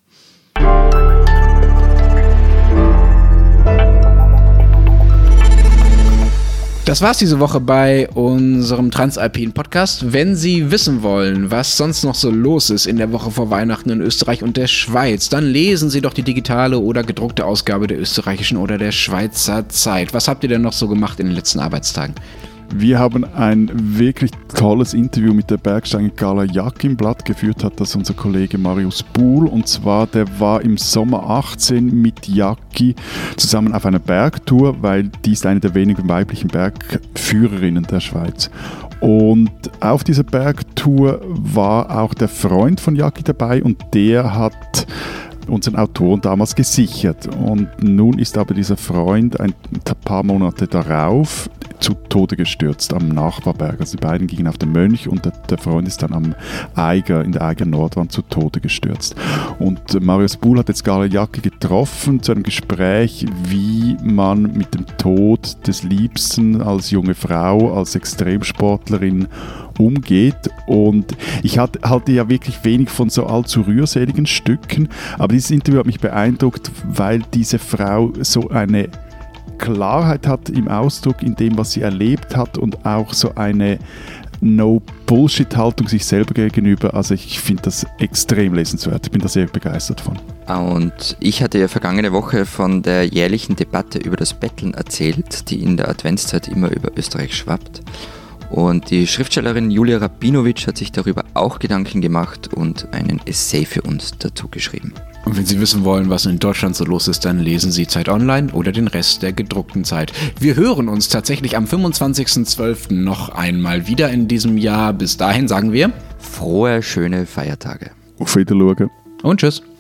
Das war's diese Woche bei unserem Transalpin Podcast. Wenn Sie wissen wollen, was sonst noch so los ist in der Woche vor Weihnachten in Österreich und der Schweiz, dann lesen Sie doch die digitale oder gedruckte Ausgabe der österreichischen oder der Schweizer Zeit. Was habt ihr denn noch so gemacht in den letzten Arbeitstagen? Wir haben ein wirklich tolles Interview mit der Bergsteigerin Carla Jack im Blatt. Geführt hat das unser Kollege Marius Buhl. Und zwar, der war im Sommer achtzehn mit Jacki zusammen auf einer Bergtour, weil die ist eine der wenigen weiblichen Bergführerinnen der Schweiz. Und auf dieser Bergtour war auch der Freund von Jacki dabei und der hat unseren Autoren damals gesichert. Und nun ist aber dieser Freund ein paar Monate darauf zu Tode gestürzt am Nachbarberg. Also die beiden gingen auf den Mönch und der, der Freund ist dann am Eiger, in der Eiger Nordwand zu Tode gestürzt. Und Marius Buhl hat jetzt Carla Jacki getroffen zu einem Gespräch, wie man mit dem Tod des Liebsten als junge Frau, als Extremsportlerin umgeht. Und ich hatte, halte ja wirklich wenig von so allzu rührseligen Stücken, aber dieses Interview hat mich beeindruckt, weil diese Frau so eine Klarheit hat im Ausdruck, in dem, was sie erlebt hat und auch so eine No-Bullshit-Haltung sich selber gegenüber. Also ich finde das extrem lesenswert. Ich bin da sehr begeistert von. Und ich hatte ja vergangene Woche von der jährlichen Debatte über das Betteln erzählt, die in der Adventszeit immer über Österreich schwappt. Und die Schriftstellerin Julia Rabinowitsch hat sich darüber auch Gedanken gemacht und einen Essay für uns dazu geschrieben. Und wenn Sie wissen wollen, was in Deutschland so los ist, dann lesen Sie Zeit Online oder den Rest der gedruckten Zeit. Wir hören uns tatsächlich am fünfundzwanzigsten zwölften noch einmal wieder in diesem Jahr. Bis dahin sagen wir Frohe, schöne Feiertage. Auf Wiedersehen. Und tschüss.